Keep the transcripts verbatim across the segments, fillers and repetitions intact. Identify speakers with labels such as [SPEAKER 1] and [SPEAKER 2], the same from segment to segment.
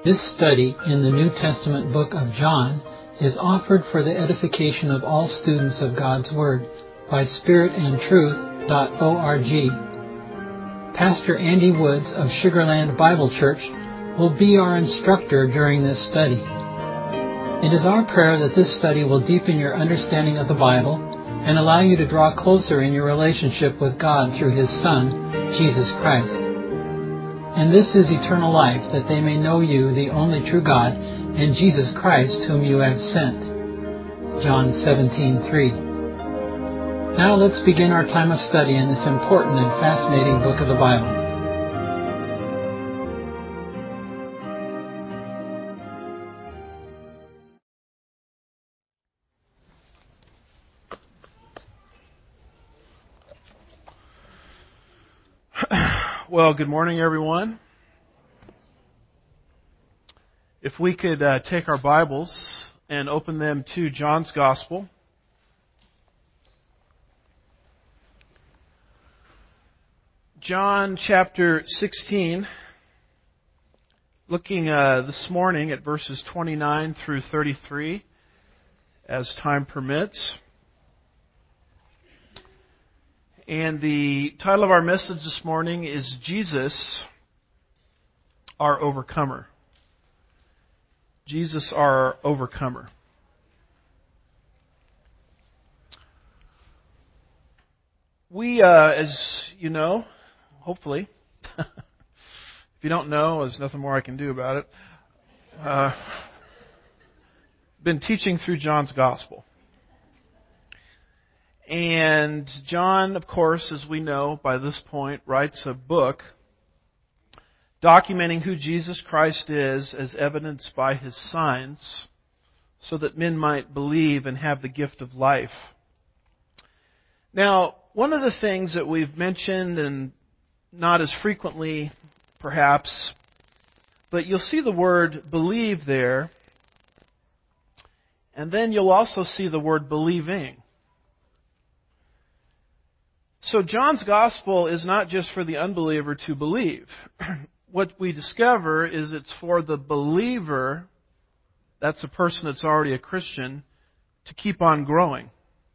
[SPEAKER 1] This study in the New Testament book of John is offered for the edification of all students of God's Word by spirit and truth dot org. Pastor Andy Woods of Sugarland Bible Church will be our instructor during this study. It is our prayer that this study will deepen your understanding of the Bible and allow you to draw closer in your relationship with God through His Son, Jesus Christ. And this is eternal life, that they may know you, the only true God, and Jesus Christ, whom you have sent. John seventeen three. Now let's begin our time of study in this important and fascinating book of the Bible.
[SPEAKER 2] Well, good morning, everyone. If we could uh, take our Bibles and open them to John's Gospel. John chapter sixteen, looking uh, this morning at verses twenty-nine through thirty-three, as time permits. And the title of our message this morning is Jesus, our Overcomer. Jesus, our Overcomer. We, uh, as you know, hopefully, if you don't know, there's nothing more I can do about it, uh, been teaching through John's Gospel. And John, of course, as we know by this point, writes a book documenting who Jesus Christ is as evidenced by His signs, so that men might believe and have the gift of life. Now, one of the things that we've mentioned, and not as frequently perhaps, but you'll see the word believe there, and then you'll also see the word believing. So John's Gospel is not just for the unbeliever to believe. What we discover is it's for the believer, that's a person that's already a Christian, to keep on growing.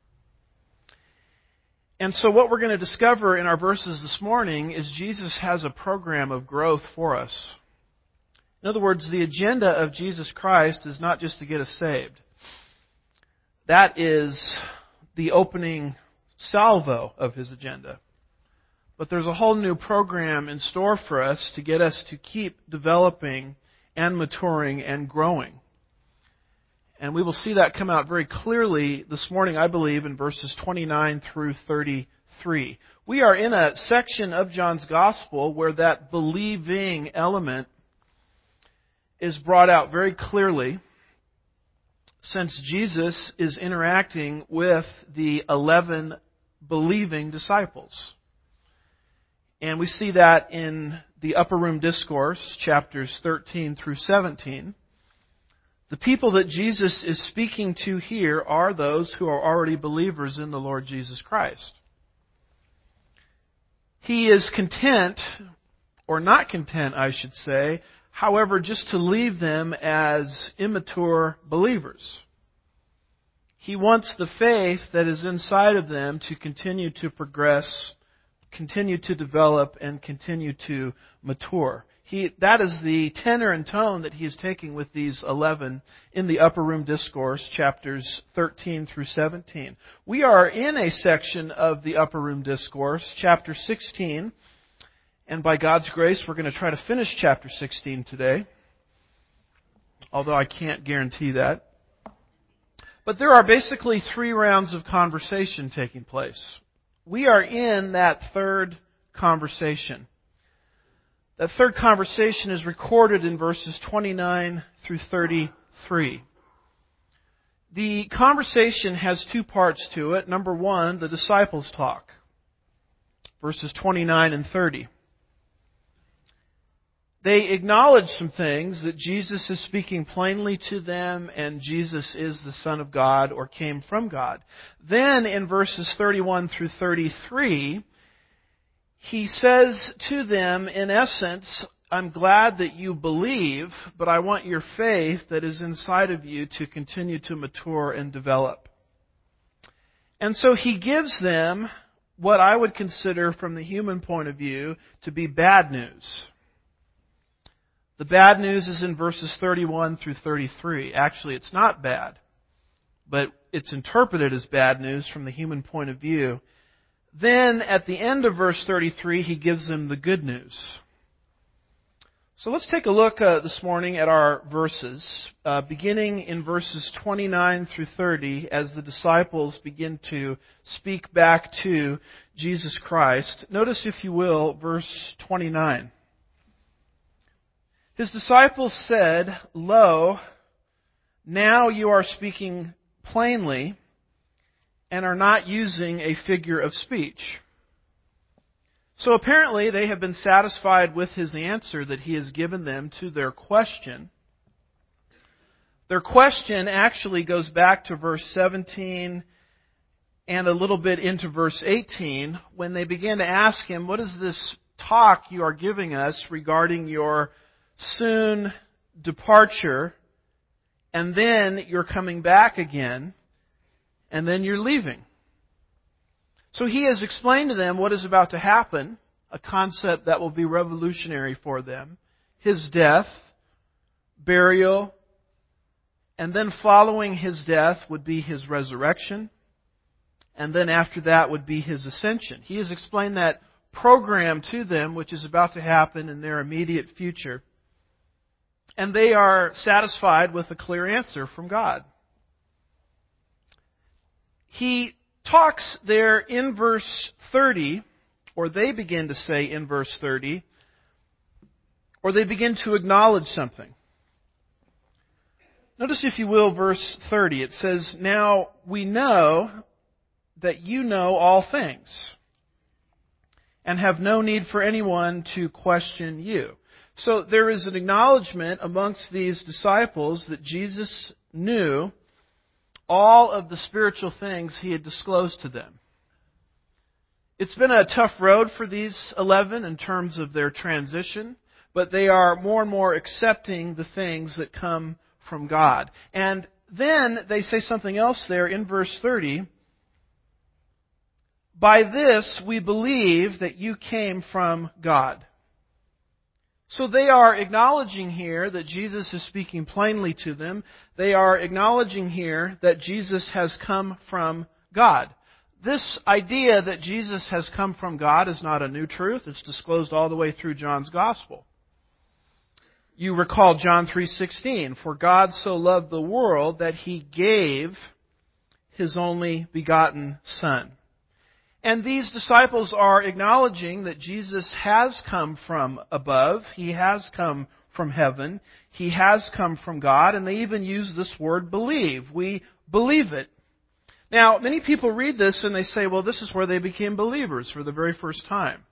[SPEAKER 2] And so what we're going to discover in our verses this morning is Jesus has a program of growth for us. In other words, the agenda of Jesus Christ is not just to get us saved. That is the opening salvo of His agenda. But there's a whole new program in store for us to get us to keep developing and maturing and growing. And we will see that come out very clearly this morning, I believe, in verses twenty-nine through thirty-three. We are in a section of John's Gospel where that believing element is brought out very clearly, since Jesus is interacting with the eleven believing disciples. And we see that in the Upper Room Discourse, chapters thirteen through seventeen. The people that Jesus is speaking to here are those who are already believers in the Lord Jesus Christ. He is content, or not content, I should say, however, just to leave them as immature believers. He wants the faith that is inside of them to continue to progress, continue to develop, and continue to mature. He, that is the tenor and tone that he is taking with these eleven in the Upper Room Discourse, chapters thirteen through seventeen. We are in a section of the Upper Room Discourse, chapter sixteen, and by God's grace, we're going to try to finish chapter sixteen today, although I can't guarantee that. But there are basically three rounds of conversation taking place. We are in that third conversation. That third conversation is recorded in verses twenty-nine through thirty-three. The conversation has two parts to it. Number one, the disciples talk. Verses twenty-nine and thirty. They acknowledge some things, that Jesus is speaking plainly to them and Jesus is the Son of God or came from God. Then in verses thirty-one through thirty-three, He says to them, in essence, I'm glad that you believe, but I want your faith that is inside of you to continue to mature and develop. And so he gives them what I would consider from the human point of view to be bad news. The bad news is in verses thirty-one through thirty-three. Actually, it's not bad, but it's interpreted as bad news from the human point of view. Then, at the end of verse thirty-three, he gives them the good news. So let's take a look uh, this morning at our verses, uh, beginning in verses twenty-nine through thirty, as the disciples begin to speak back to Jesus Christ. Notice, if you will, verse twenty-nine. His disciples said, "Lo, now you are speaking plainly and are not using a figure of speech." So apparently they have been satisfied with his answer that he has given them to their question. Their question actually goes back to verse seventeen and a little bit into verse eighteen, when they began to ask him, "What is this talk you are giving us regarding your soon departure, and then you're coming back again, and then you're leaving?" So he has explained to them what is about to happen, a concept that will be revolutionary for them. His death, burial, and then following his death would be his resurrection, and then after that would be his ascension. He has explained that program to them, which is about to happen in their immediate future. And they are satisfied with a clear answer from God. He talks there in verse thirty, or they begin to say in verse thirty, or they begin to acknowledge something. Notice, if you will, verse thirty. It says, "Now we know that you know all things, and have no need for anyone to question you." So there is an acknowledgement amongst these disciples that Jesus knew all of the spiritual things he had disclosed to them. It's been a tough road for these eleven in terms of their transition, but they are more and more accepting the things that come from God. And then they say something else there in verse thirty. "By this we believe that you came from God." So they are acknowledging here that Jesus is speaking plainly to them. They are acknowledging here that Jesus has come from God. This idea that Jesus has come from God is not a new truth. It's disclosed all the way through John's Gospel. You recall John three sixteen, "For God so loved the world that He gave His only begotten Son." And these disciples are acknowledging that Jesus has come from above. He has come from heaven. He has come from God. And they even use this word believe. We believe it. Now, many people read this and they say, well, this is where they became believers for the very first time.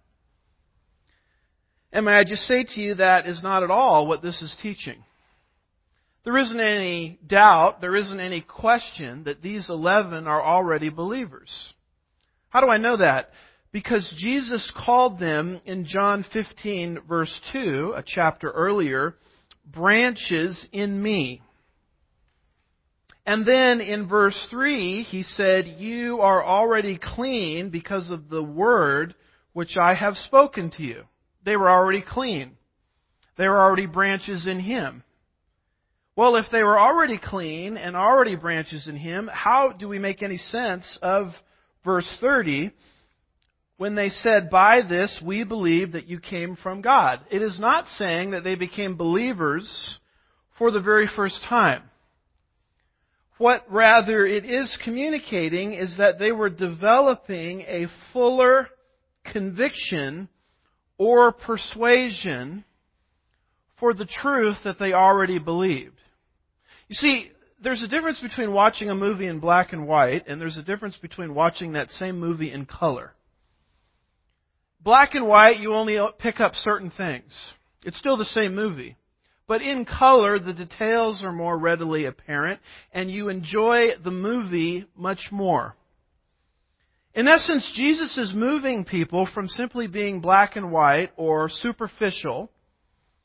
[SPEAKER 2] And may I just say to you, that is not at all what this is teaching. There isn't any doubt, there isn't any question that these eleven are already believers. How do I know that? Because Jesus called them in John fifteen, verse two, a chapter earlier, branches in me. And then in verse three, He said, "You are already clean because of the word which I have spoken to you." They were already clean. They were already branches in Him. Well, if they were already clean and already branches in Him, how do we make any sense of verse thirty, when they said, "By this we believe that you came from God"? It is not saying that they became believers for the very first time. What rather it is communicating is that they were developing a fuller conviction or persuasion for the truth that they already believed. You see, there's a difference between watching a movie in black and white, and there's a difference between watching that same movie in color. Black and white, you only pick up certain things. It's still the same movie. But in color, the details are more readily apparent, and you enjoy the movie much more. In essence, Jesus is moving people from simply being black and white or superficial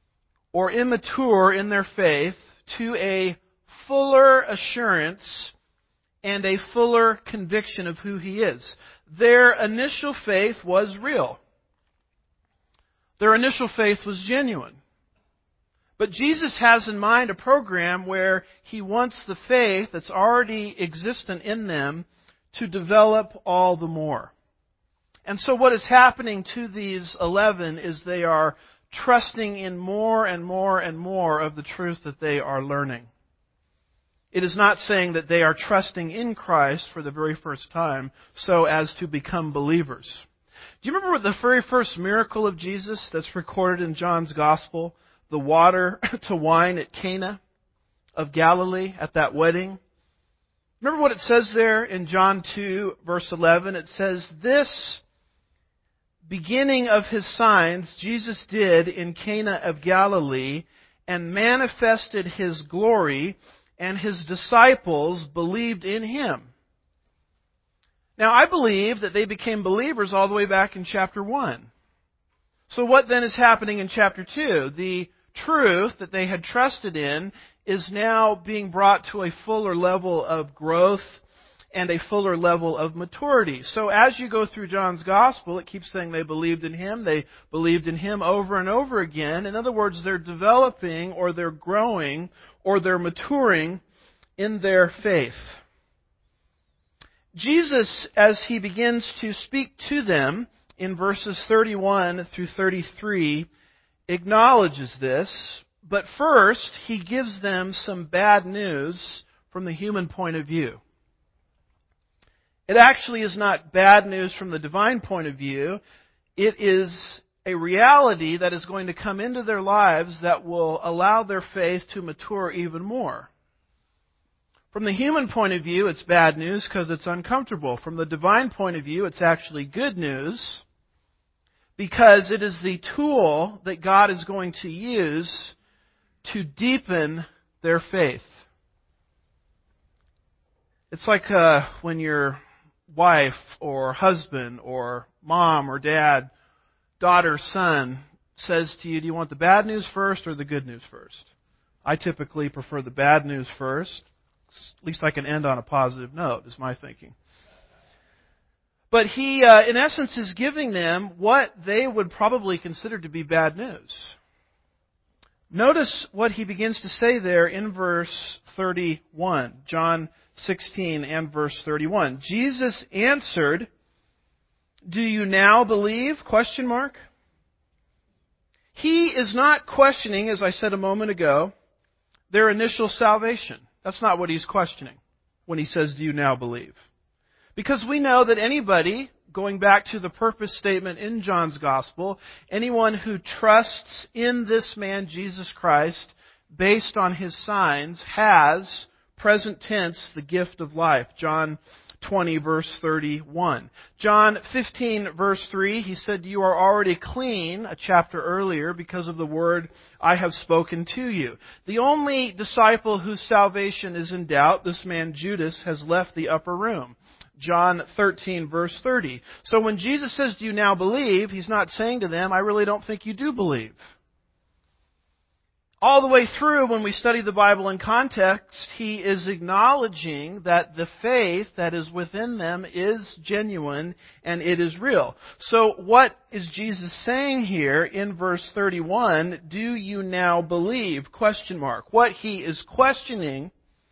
[SPEAKER 2] or immature in their faith to a fuller assurance and a fuller conviction of who He is. Their initial faith was real. Their initial faith was genuine. But Jesus has in mind a program where He wants the faith that's already existent in them to develop all the more. And so what is happening to these eleven is they are trusting in more and more and more of the truth that they are learning. It is not saying that they are trusting in Christ for the very first time so as to become believers. Do you remember the very first miracle of Jesus that's recorded in John's Gospel? The water to wine at Cana of Galilee at that wedding? Remember what it says there in John two, verse eleven? It says, "This beginning of His signs Jesus did in Cana of Galilee and manifested His glory, and His disciples believed in Him." Now, I believe that they became believers all the way back in chapter one. So what then is happening in chapter two? The truth that they had trusted in is now being brought to a fuller level of growth and a fuller level of maturity. So as you go through John's Gospel, it keeps saying they believed in Him, they believed in Him over and over again. In other words, they're developing or they're growing or they're maturing in their faith. Jesus, as He begins to speak to them in verses thirty-one through thirty-three, acknowledges this, but first He gives them some bad news from the human point of view. It actually is not bad news from the divine point of view. It is a reality that is going to come into their lives that will allow their faith to mature even more. From the human point of view, it's bad news because it's uncomfortable. From the divine point of view, it's actually good news because it is the tool that God is going to use to deepen their faith. It's like uh, when your wife or husband or mom or dad, daughter, son says to you, do you want the bad news first or the good news first? I typically prefer the bad news first. At least I can end on a positive note, is my thinking. But he, uh, in essence, is giving them what they would probably consider to be bad news. Notice what he begins to say there in verse thirty-one. John sixteen and verse thirty-one. Jesus answered, "Do you now believe?" Question mark. He is not questioning, as I said a moment ago, their initial salvation. That's not what he's questioning when he says, "Do you now believe?" Because we know that anybody, going back to the purpose statement in John's Gospel, anyone who trusts in this man, Jesus Christ, based on His signs, has, present tense, the gift of life. John twenty, verse thirty-one. John fifteen, verse three, he said, "You are already clean," a chapter earlier, because of the word I have spoken to you. The only disciple whose salvation is in doubt, this man Judas, has left the upper room. John thirteen, verse thirty. So when Jesus says, "Do you now believe?" He's not saying to them, "I really don't think you do believe." All the way through, when we study the Bible in context, he is acknowledging that the faith that is within them is genuine and it is real. So what is Jesus saying here in verse thirty-one? Do you now believe? Question mark. What he is questioning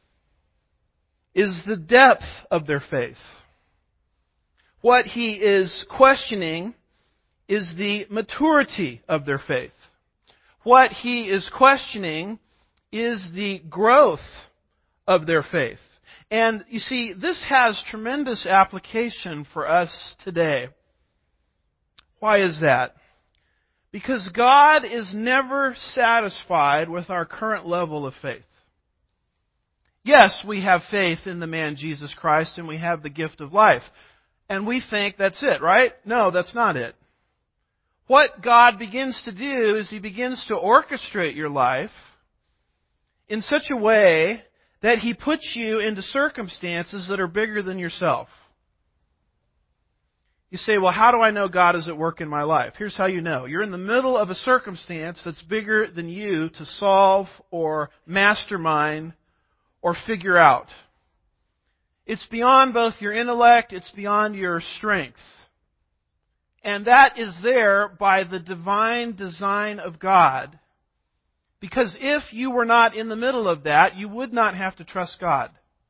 [SPEAKER 2] is the depth of their faith. What he is questioning is the maturity of their faith. What he is questioning is the growth of their faith. And you see, this has tremendous application for us today. Why is that? Because God is never satisfied with our current level of faith. Yes, we have faith in the man Jesus Christ and we have the gift of life. And we think that's it, right? No, that's not it. What God begins to do is He begins to orchestrate your life in such a way that He puts you into circumstances that are bigger than yourself. You say, well, how do I know God is at work in my life? Here's how you know. You're in the middle of a circumstance that's bigger than you to solve or mastermind or figure out. It's beyond both your intellect, it's beyond your strength. And that is there by the divine design of God. Because if you were not in the middle of that, you would not have to trust God.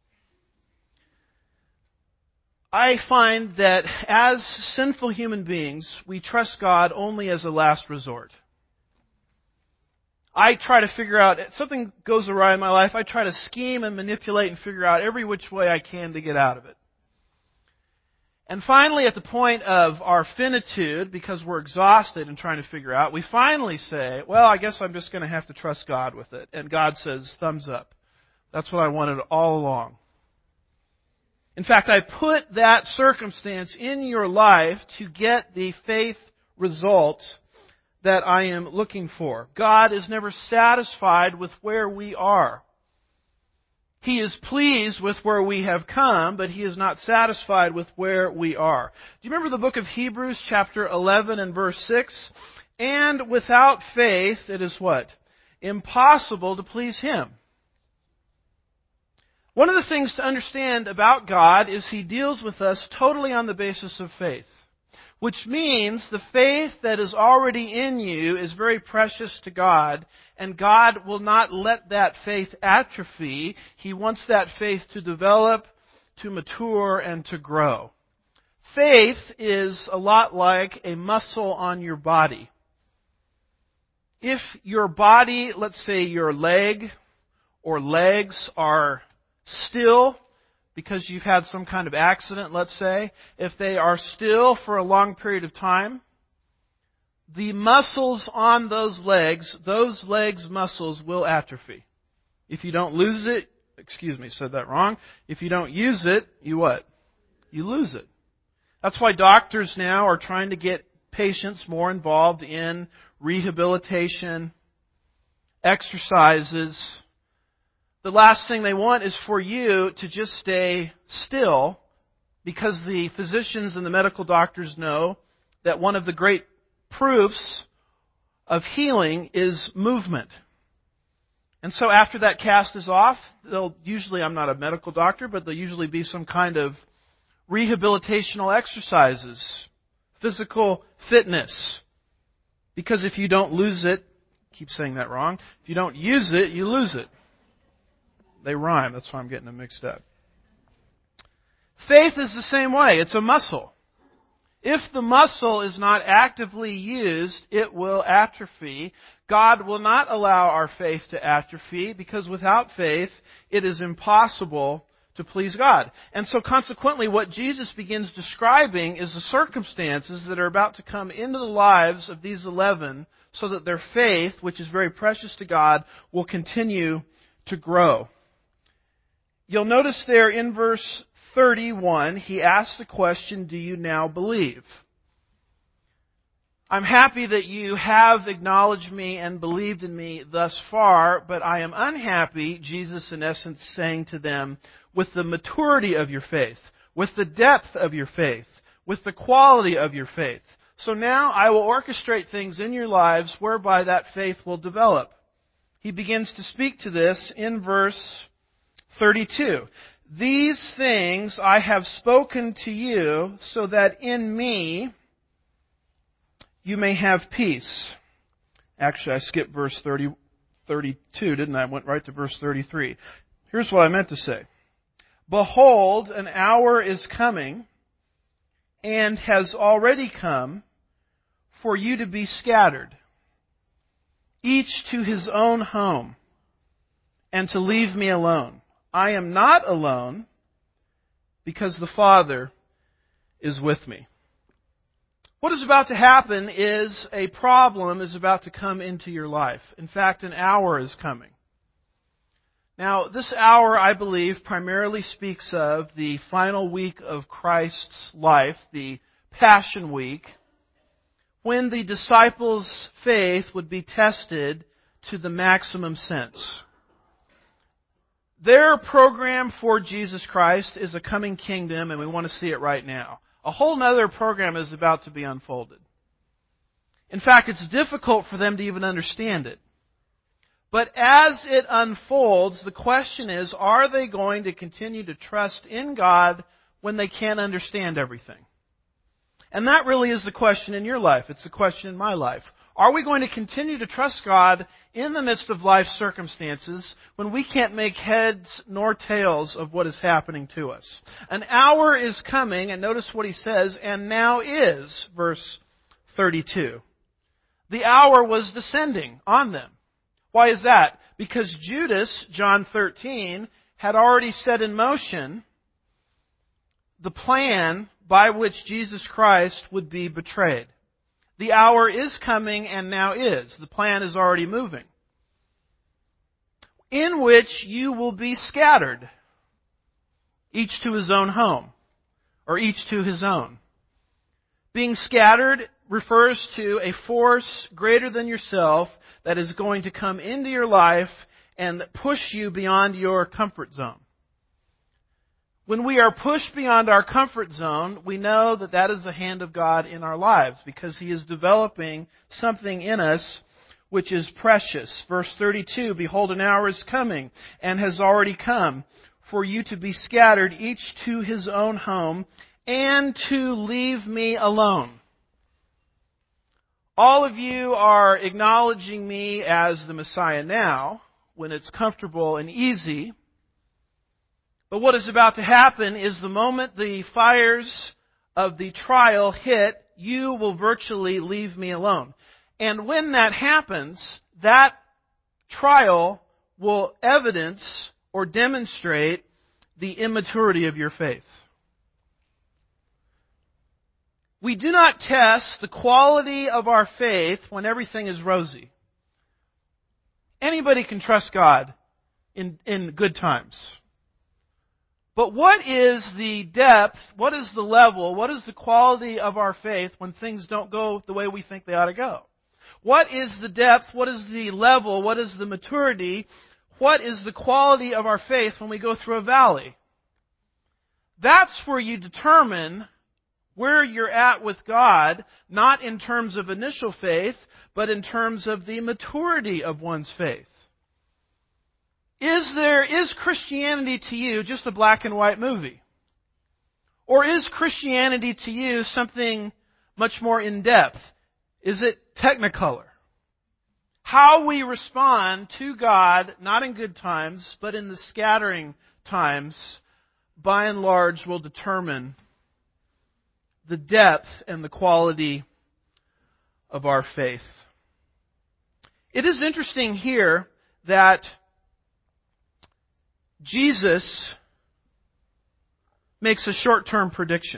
[SPEAKER 2] I find that as sinful human beings, we trust God only as a last resort. I try to figure out, if something goes awry in my life, I try to scheme and manipulate and figure out every which way I can to get out of it. And finally, at the point of our finitude, because we're exhausted and trying to figure out, we finally say, well, I guess I'm just going to have to trust God with it. And God says, thumbs up. That's what I wanted all along. In fact, I put that circumstance in your life to get the faith result that I am looking for. God is never satisfied with where we are. He is pleased with where we have come, but He is not satisfied with where we are. Do you remember the book of Hebrews, chapter eleven and verse six? And without faith, it is what? Impossible to please Him. One of the things to understand about God is He deals with us totally on the basis of faith. Which means the faith that is already in you is very precious to God, and God will not let that faith atrophy. He wants that faith to develop, to mature, and to grow. Faith is a lot like a muscle on your body. If your body, let's say your leg or legs are still, because you've had some kind of accident, let's say, if they are still for a long period of time, the muscles on those legs, those legs' muscles will atrophy. If you don't lose it, excuse me, said that wrong. If you don't use it, you what? You lose it. That's why doctors now are trying to get patients more involved in rehabilitation, exercises. The last thing they want is for you to just stay still, because the physicians and the medical doctors know that one of the great proofs of healing is movement. And so after that cast is off, they'll usually, I'm not a medical doctor, but there'll usually be some kind of rehabilitational exercises, physical fitness. Because if you don't lose it, I keep saying that wrong, if you don't use it, you lose it. They rhyme. That's why I'm getting them mixed up. Faith is the same way. It's a muscle. If the muscle is not actively used, it will atrophy. God will not allow our faith to atrophy, because without faith, it is impossible to please God. And so consequently, what Jesus begins describing is the circumstances that are about to come into the lives of these eleven, so that their faith, which is very precious to God, will continue to grow. You'll notice there in verse thirty-one, he asks the question, do you now believe? I'm happy that you have acknowledged me and believed in me thus far, but I am unhappy, Jesus in essence saying to them, with the maturity of your faith, with the depth of your faith, with the quality of your faith. So now I will orchestrate things in your lives whereby that faith will develop. He begins to speak to this in verse thirty-two. These things I have spoken to you so that in me you may have peace. Actually, I skipped verse thirty, thirty-two, didn't I? I went right to verse thirty-three. Here's what I meant to say. Behold, an hour is coming and has already come for you to be scattered, each to his own home, and to leave me alone. I am not alone, because the Father is with me. What is about to happen is a problem is about to come into your life. In fact, an hour is coming. Now, this hour, I believe, primarily speaks of the final week of Christ's life, the Passion Week, when the disciples' faith would be tested to the maximum sense. Their program for Jesus Christ is a coming kingdom, and we want to see it right now. A whole other program is about to be unfolded. In fact, it's difficult for them to even understand it. But as it unfolds, the question is, are they going to continue to trust in God when they can't understand everything? And that really is the question in your life. It's the question in my life. Are we going to continue to trust God in the midst of life circumstances when we can't make heads nor tails of what is happening to us? An hour is coming, and notice what he says, and now is, verse thirty-two. The hour was descending on them. Why is that? Because Judas, John thirteen, had already set in motion the plan by which Jesus Christ would be betrayed. The hour is coming and now is. The plan is already moving. In which you will be scattered, each to his own home, or each to his own. Being scattered refers to a force greater than yourself that is going to come into your life and push you beyond your comfort zone. When we are pushed beyond our comfort zone, we know that that is the hand of God in our lives because He is developing something in us which is precious. Verse thirty-two, behold, an hour is coming and has already come for you to be scattered, each to his own home, and to leave me alone. All of you are acknowledging me as the Messiah now, when it's comfortable and easy. But what is about to happen is the moment the fires of the trial hit, you will virtually leave me alone. And when that happens, that trial will evidence or demonstrate the immaturity of your faith. We do not test the quality of our faith when everything is rosy. Anybody can trust God in, in good times. But what is the depth, what is the level, what is the quality of our faith when things don't go the way we think they ought to go? What is the depth, what is the level, what is the maturity, what is the quality of our faith when we go through a valley? That's where you determine where you're at with God, not in terms of initial faith, but in terms of the maturity of one's faith. Is there, is Christianity to you just a black and white movie? Or is Christianity to you something much more in depth? Is it technicolor? How we respond to God, not in good times, but in the scattering times, by and large will determine the depth and the quality of our faith. It is interesting here that Jesus makes a short-term prediction.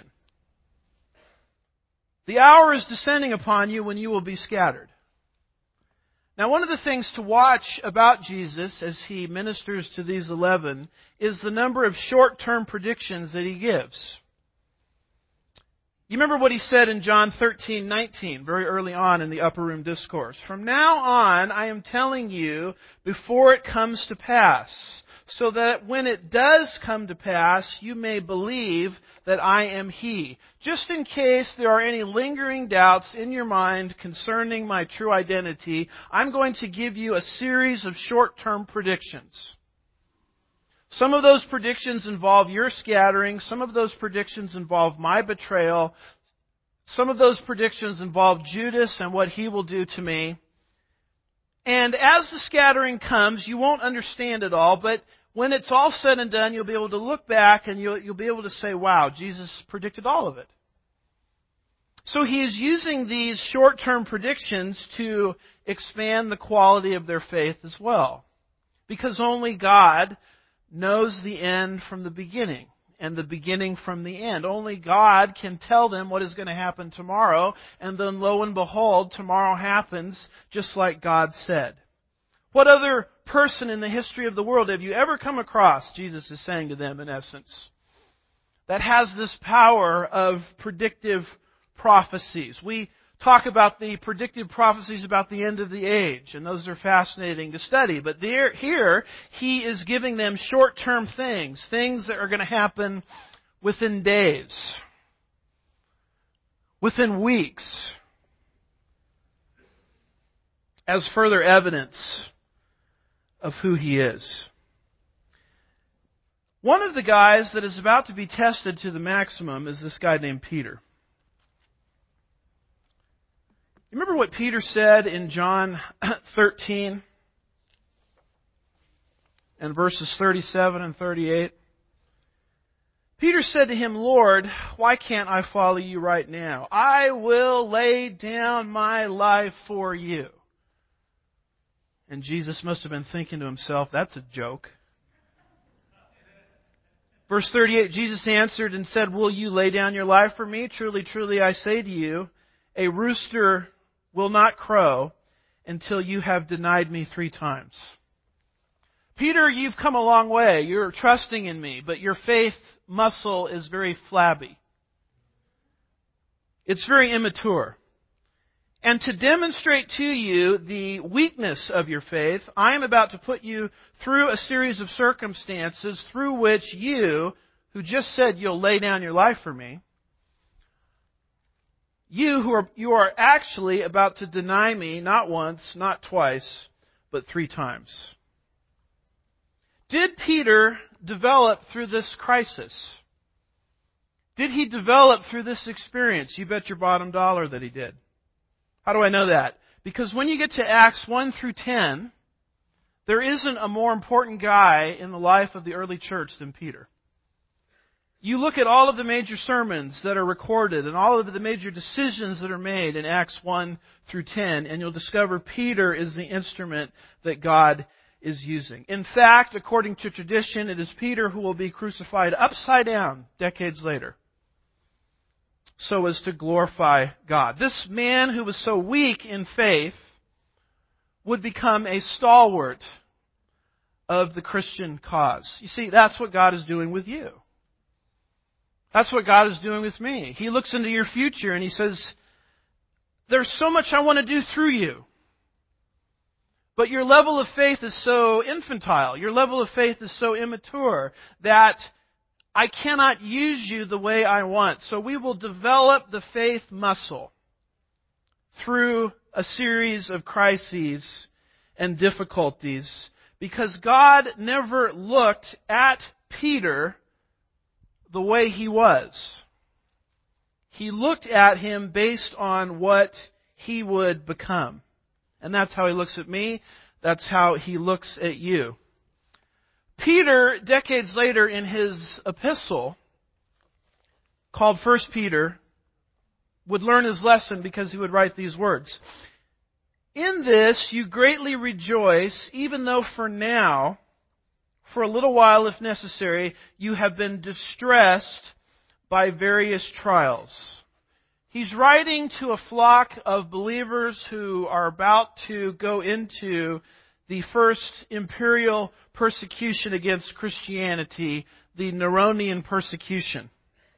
[SPEAKER 2] The hour is descending upon you when you will be scattered. Now, one of the things to watch about Jesus as He ministers to these eleven is the number of short-term predictions that He gives. You remember what He said in John thirteen nineteen, very early on in the Upper Room Discourse. From now on, I am telling you before it comes to pass, so that when it does come to pass, you may believe that I am He. Just in case there are any lingering doubts in your mind concerning my true identity, I'm going to give you a series of short-term predictions. Some of those predictions involve your scattering. Some of those predictions involve my betrayal. Some of those predictions involve Judas and what he will do to me. And as the scattering comes, you won't understand it all, but when it's all said and done, you'll be able to look back and you'll, you'll be able to say, wow, Jesus predicted all of it. So He is using these short-term predictions to expand the quality of their faith as well. Because only God knows the end from the beginning and the beginning from the end. Only God can tell them what is going to happen tomorrow, and then lo and behold, tomorrow happens just like God said. What other person in the history of the world have you ever come across, Jesus is saying to them in essence, that has this power of predictive prophecies? We talk about the predictive prophecies about the end of the age, and those are fascinating to study. But there, here, He is giving them short-term things, things that are going to happen within days. within weeks as further evidence of who he is. One of the guys that is about to be tested to the maximum is this guy named Peter. Remember what Peter said in John thirteen and verses thirty-seven and thirty-eight? Peter said to him, "Lord, why can't I follow you right now? I will lay down my life for you." And Jesus must have been thinking to himself, that's a joke. Verse thirty-eight, Jesus answered and said, "Will you lay down your life for me? Truly, truly, I say to you, a rooster will not crow until you have denied me three times." Peter, you've come a long way. You're trusting in me, but your faith muscle is very flabby. It's very immature. And to demonstrate to you the weakness of your faith, I am about to put you through a series of circumstances through which you, who just said you'll lay down your life for me, you who are, you are actually about to deny me not once, not twice, but three times. Did Peter develop through this crisis? Did he develop through this experience? You bet your bottom dollar that he did. How do I know that? Because when you get to Acts one through ten, there isn't a more important guy in the life of the early church than Peter. You look at all of the major sermons that are recorded and all of the major decisions that are made in Acts one through ten, and you'll discover Peter is the instrument that God is using. In fact, according to tradition, it is Peter who will be crucified upside down decades later, so as to glorify God. This man who was so weak in faith would become a stalwart of the Christian cause. You see, that's what God is doing with you. That's what God is doing with me. He looks into your future and He says, there's so much I want to do through you. But your level of faith is so infantile, your level of faith is so immature that I cannot use you the way I want. So we will develop the faith muscle through a series of crises and difficulties, because God never looked at Peter the way he was. He looked at him based on what he would become. And that's how He looks at me. That's how He looks at you. Peter, decades later in his epistle, called First Peter, would learn his lesson because he would write these words. "In this you greatly rejoice, even though for now, for a little while if necessary, you have been distressed by various trials." He's writing to a flock of believers who are about to go into the first imperial persecution against Christianity, the Neronian persecution.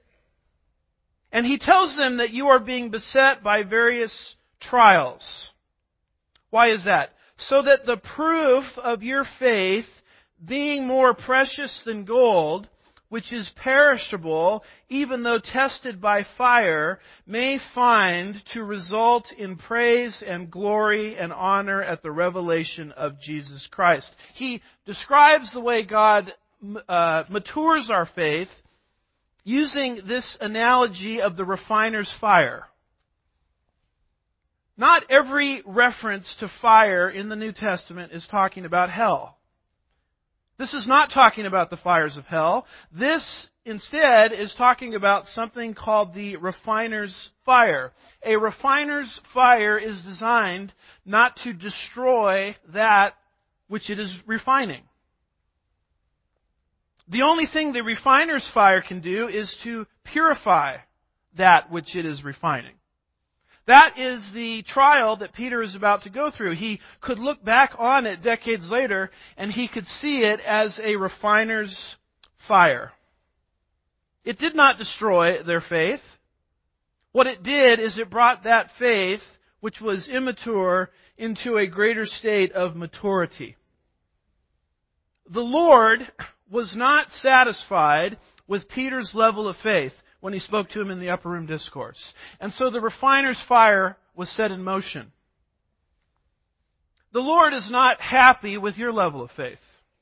[SPEAKER 2] And he tells them that you are being beset by various trials. Why is that? So that the proof of your faith, being more precious than gold, which is perishable, even though tested by fire, may find to result in praise and glory and honor at the revelation of Jesus Christ. He describes the way God uh, matures our faith using this analogy of the refiner's fire. Not every reference to fire in the New Testament is talking about hell. This is not talking about the fires of hell. This, instead, is talking about something called the refiner's fire. A refiner's fire is designed not to destroy that which it is refining. The only thing the refiner's fire can do is to purify that which it is refining. That is the trial that Peter is about to go through. He could look back on it decades later, and he could see it as a refiner's fire. It did not destroy their faith. What it did is it brought that faith, which was immature, into a greater state of maturity. The Lord was not satisfied with Peter's level of faith. when He spoke to him in the upper room discourse. And so the refiner's fire was set in motion. The Lord is not happy with your level of faith.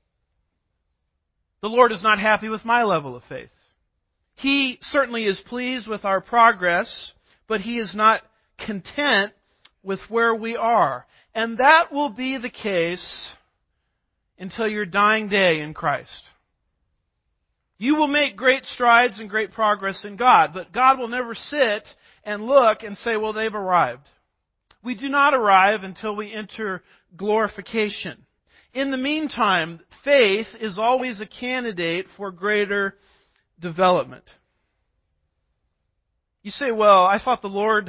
[SPEAKER 2] The Lord is not happy with my level of faith. He certainly is pleased with our progress, but He is not content with where we are. And that will be the case until your dying day in Christ. You will make great strides and great progress in God, but God will never sit and look and say, well, they've arrived. We do not arrive until we enter glorification. In the meantime, faith is always a candidate for greater development. You say, well, I thought the Lord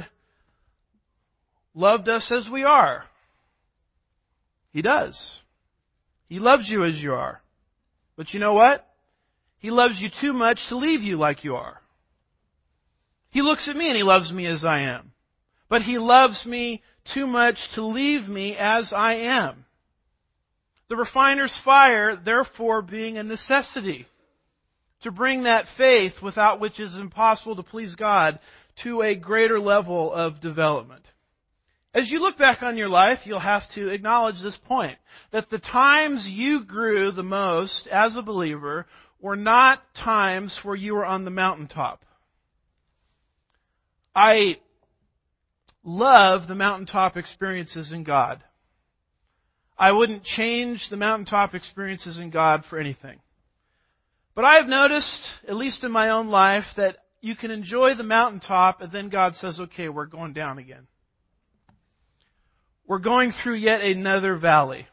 [SPEAKER 2] loved us as we are. He does. He loves you as you are. But you know what? He loves you too much to leave you like you are. He looks at me and He loves me as I am. But He loves me too much to leave me as I am. The refiner's fire, therefore, being a necessity to bring that faith without which it is impossible to please God to a greater level of development. As you look back on your life, you'll have to acknowledge this point, that the times you grew the most as a believer were not times where you were on the mountaintop. I love the mountaintop experiences in God. I wouldn't change the mountaintop experiences in God for anything. But I have noticed, at least in my own life, that you can enjoy the mountaintop and then God says, okay, we're going down again. We're going through yet another valley.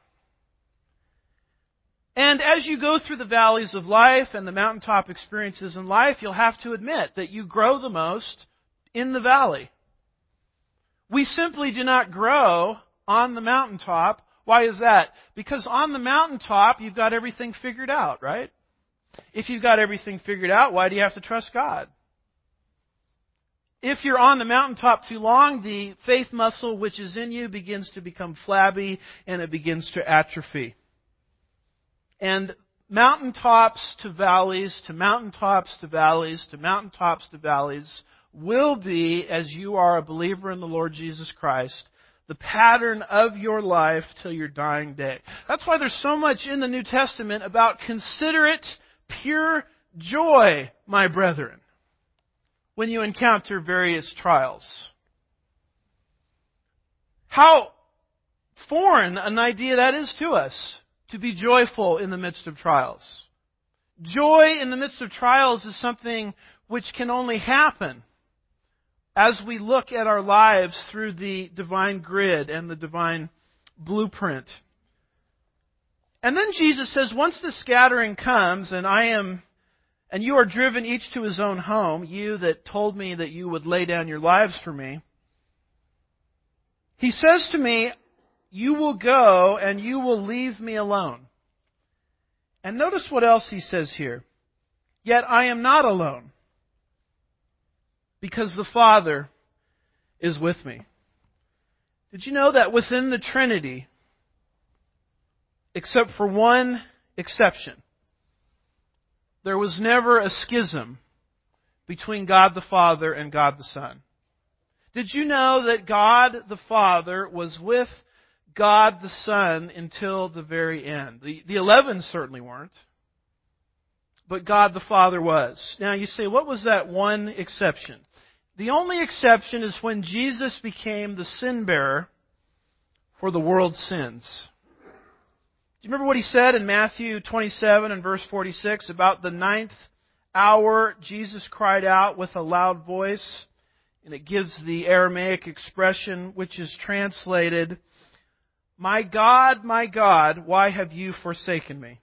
[SPEAKER 2] And as you go through the valleys of life and the mountaintop experiences in life, you'll have to admit that you grow the most in the valley. We simply do not grow on the mountaintop. Why is that? Because on the mountaintop, you've got everything figured out, right? If you've got everything figured out, why do you have to trust God? If you're on the mountaintop too long, the faith muscle which is in you begins to become flabby and it begins to atrophy. And mountaintops to valleys, to mountaintops to valleys, to mountaintops to valleys will be, as you are a believer in the Lord Jesus Christ, the pattern of your life till your dying day. That's why there's so much in the New Testament about consider it pure joy, my brethren, when you encounter various trials. How foreign an idea that is to us, to be joyful in the midst of trials. Joy in the midst of trials is something which can only happen as we look at our lives through the divine grid and the divine blueprint. And then Jesus says, once the scattering comes and I am, and you are driven each to his own home, you that told me that you would lay down your lives for me, He says to me, you will go and you will leave me alone. And notice what else He says here. Yet I am not alone, because the Father is with me. Did you know that within the Trinity, except for one exception, there was never a schism between God the Father and God the Son? Did you know that God the Father was with God the Son until the very end? The, the eleven certainly weren't, but God the Father was. Now you say, what was that one exception? The only exception is when Jesus became the sin bearer for the world's sins. Do you remember what He said in Matthew twenty-seven and verse forty-six? About the ninth hour, Jesus cried out with a loud voice, and it gives the Aramaic expression which is translated, "My God, my God, why have you forsaken me?"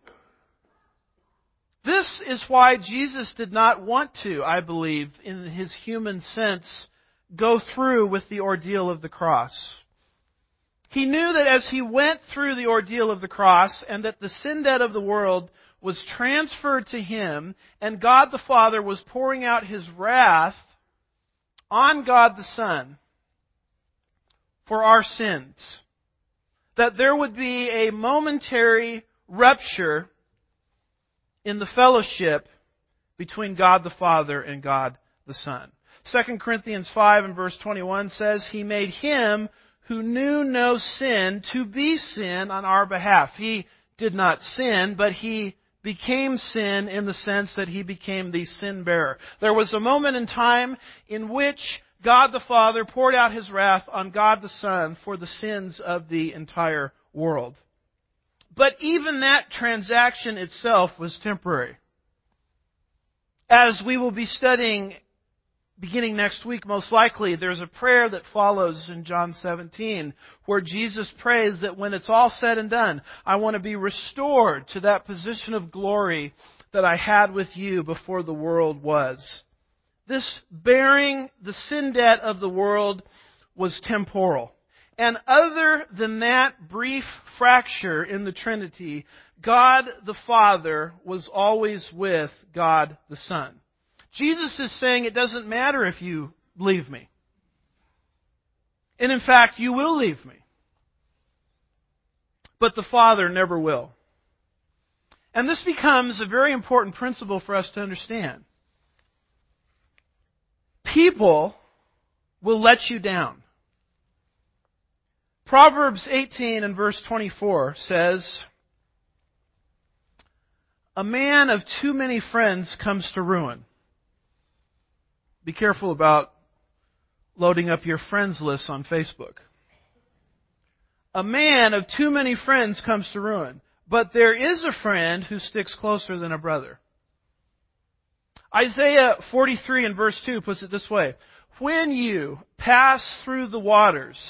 [SPEAKER 2] This is why Jesus did not want to, I believe, in His human sense, go through with the ordeal of the cross. He knew that as He went through the ordeal of the cross and that the sin debt of the world was transferred to Him and God the Father was pouring out His wrath on God the Son for our sins, that there would be a momentary rupture in the fellowship between God the Father and God the Son. Second Corinthians five and verse twenty-one says, He made Him who knew no sin to be sin on our behalf. He did not sin, but He became sin in the sense that He became the sin bearer. There was a moment in time in which God the Father poured out His wrath on God the Son for the sins of the entire world. But even that transaction itself was temporary. As we will be studying beginning next week, most likely, there's a prayer that follows in John seventeen where Jesus prays that when it's all said and done, I want to be restored to that position of glory that I had with you before the world was. This bearing the sin debt of the world was temporal. And other than that brief fracture in the Trinity, God the Father was always with God the Son. Jesus is saying it doesn't matter if you leave me. And in fact, you will leave me. But the Father never will. And this becomes a very important principle for us to understand. People will let you down. Proverbs eighteen and verse twenty-four says, A man of too many friends comes to ruin. Be careful about loading up your friends list on Facebook. A man of too many friends comes to ruin, but there is a friend who sticks closer than a brother. Isaiah forty-three and verse two puts it this way, When you pass through the waters,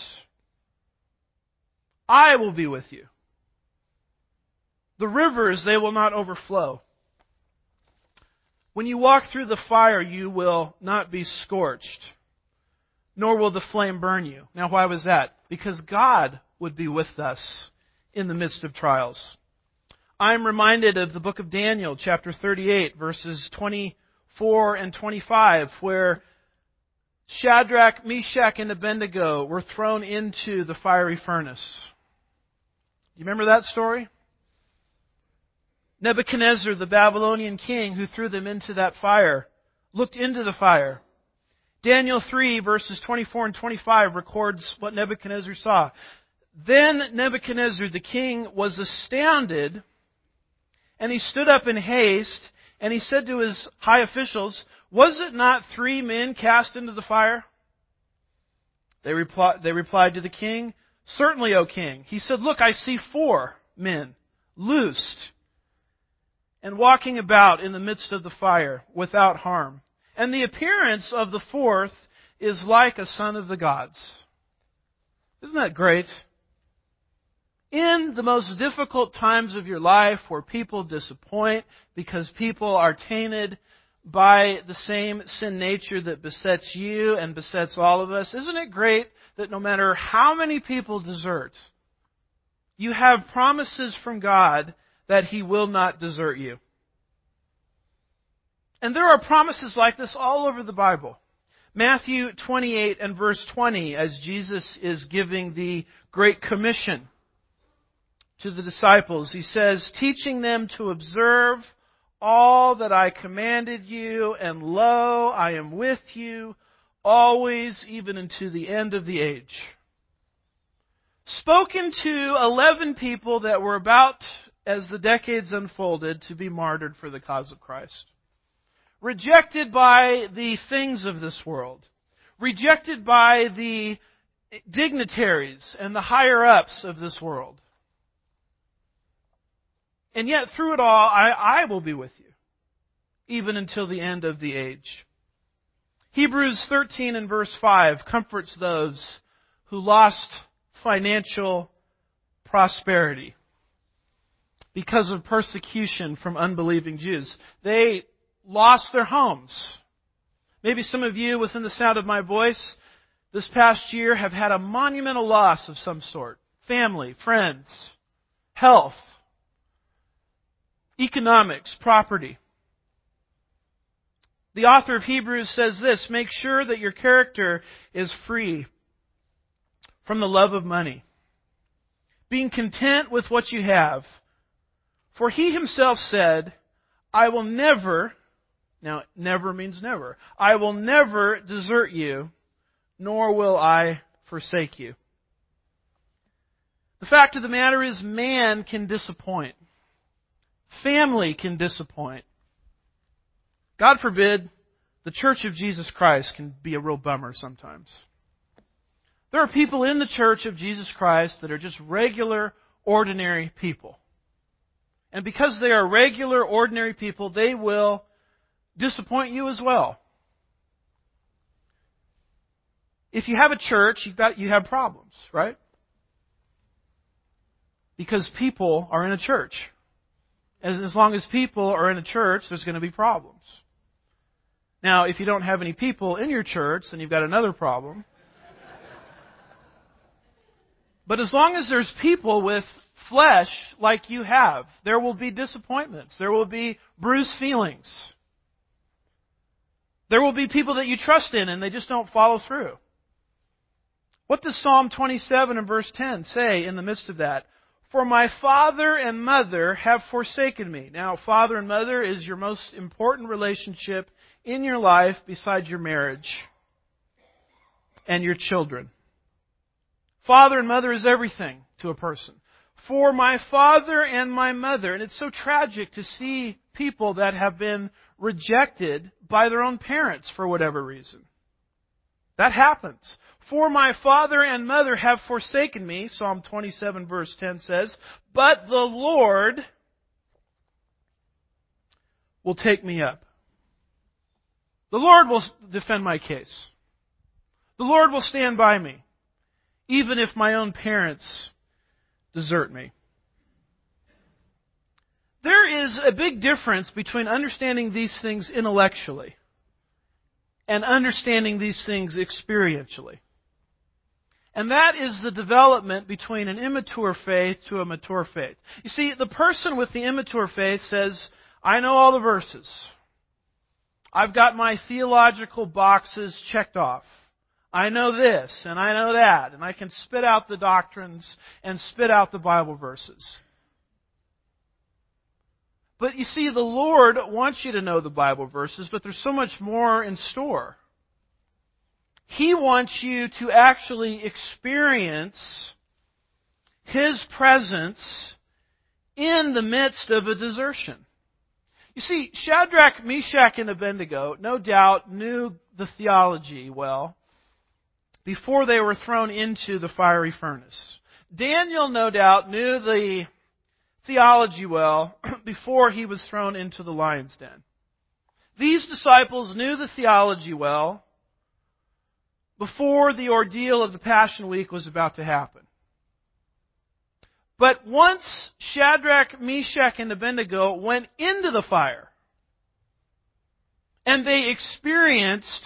[SPEAKER 2] I will be with you. The rivers, they will not overflow. When you walk through the fire, you will not be scorched, nor will the flame burn you. Now, why was that? Because God would be with us in the midst of trials. I'm reminded of the book of Daniel, chapter thirty-eight, verses twenty-four and twenty-five, where Shadrach, Meshach, and Abednego were thrown into the fiery furnace. You remember that story? Nebuchadnezzar, the Babylonian king who threw them into that fire, looked into the fire. Daniel three, verses twenty-four and twenty-five records what Nebuchadnezzar saw. Then Nebuchadnezzar, the king, was astounded, and he stood up in haste, and he said to his high officials, Was it not three men cast into the fire? They, repli- they replied to the king, Certainly, O king. He said, Look, I see four men loosed and walking about in the midst of the fire without harm. And the appearance of the fourth is like a son of the gods. Isn't that great? In the most difficult times of your life where people disappoint because people are tainted by the same sin nature that besets you and besets all of us, isn't it great that no matter how many people desert, you have promises from God that He will not desert you. And there are promises like this all over the Bible. Matthew twenty-eight and verse twenty, as Jesus is giving the Great Commission to the disciples, He says, teaching them to observe all that I commanded you, and lo, I am with you always, even unto the end of the age. Spoken to eleven people that were about, as the decades unfolded, to be martyred for the cause of Christ. Rejected by the things of this world. Rejected by the dignitaries and the higher-ups of this world. And yet, through it all, I, I will be with you, even until the end of the age. Hebrews thirteen and verse five comforts those who lost financial prosperity because of persecution from unbelieving Jews. They lost their homes. Maybe some of you, within the sound of my voice, this past year have had a monumental loss of some sort. Family, friends, health, economics, property. The author of Hebrews says this, make sure that your character is free from the love of money, being content with what you have. For He Himself said, I will never Now, never means never. I will never desert you, nor will I forsake you. The fact of the matter is, man can disappoint. Family can disappoint. God forbid, the Church of Jesus Christ can be a real bummer sometimes. There are people in the Church of Jesus Christ that are just regular, ordinary people. And because they are regular, ordinary people, they will disappoint you as well. If you have a church, you've got, you have problems, right? Because people are in a church. And as long as people are in a church, there's going to be problems. Now, if you don't have any people in your church, then you've got another problem. But as long as there's people with flesh like you have, there will be disappointments. There will be bruised feelings. There will be people that you trust in and they just don't follow through. What does Psalm twenty-seven and verse ten say in the midst of that? For my father and mother have forsaken me. Now, father and mother is your most important relationship in your life besides your marriage and your children. Father and mother is everything to a person. For my father and my mother. And it's so tragic to see people that have been rejected by their own parents for whatever reason. That happens. For my father and mother have forsaken me, Psalm twenty-seven verse ten says, but the Lord will take me up. The Lord will defend my case. The Lord will stand by me, even if my own parents desert me. There is a big difference between understanding these things intellectually and understanding these things experientially. And that is the development between an immature faith to a mature faith. You see, the person with the immature faith says, I know all the verses. I've got my theological boxes checked off. I know this and I know that, and I can spit out the doctrines and spit out the Bible verses. But you see, the Lord wants you to know the Bible verses, but there's so much more in store. He wants you to actually experience His presence in the midst of a desertion. You see, Shadrach, Meshach, and Abednego no doubt knew the theology well before they were thrown into the fiery furnace. Daniel no doubt knew the theology well before he was thrown into the lion's den. These disciples knew the theology well before the ordeal of the Passion Week was about to happen. But once Shadrach, Meshach, and Abednego went into the fire, and they experienced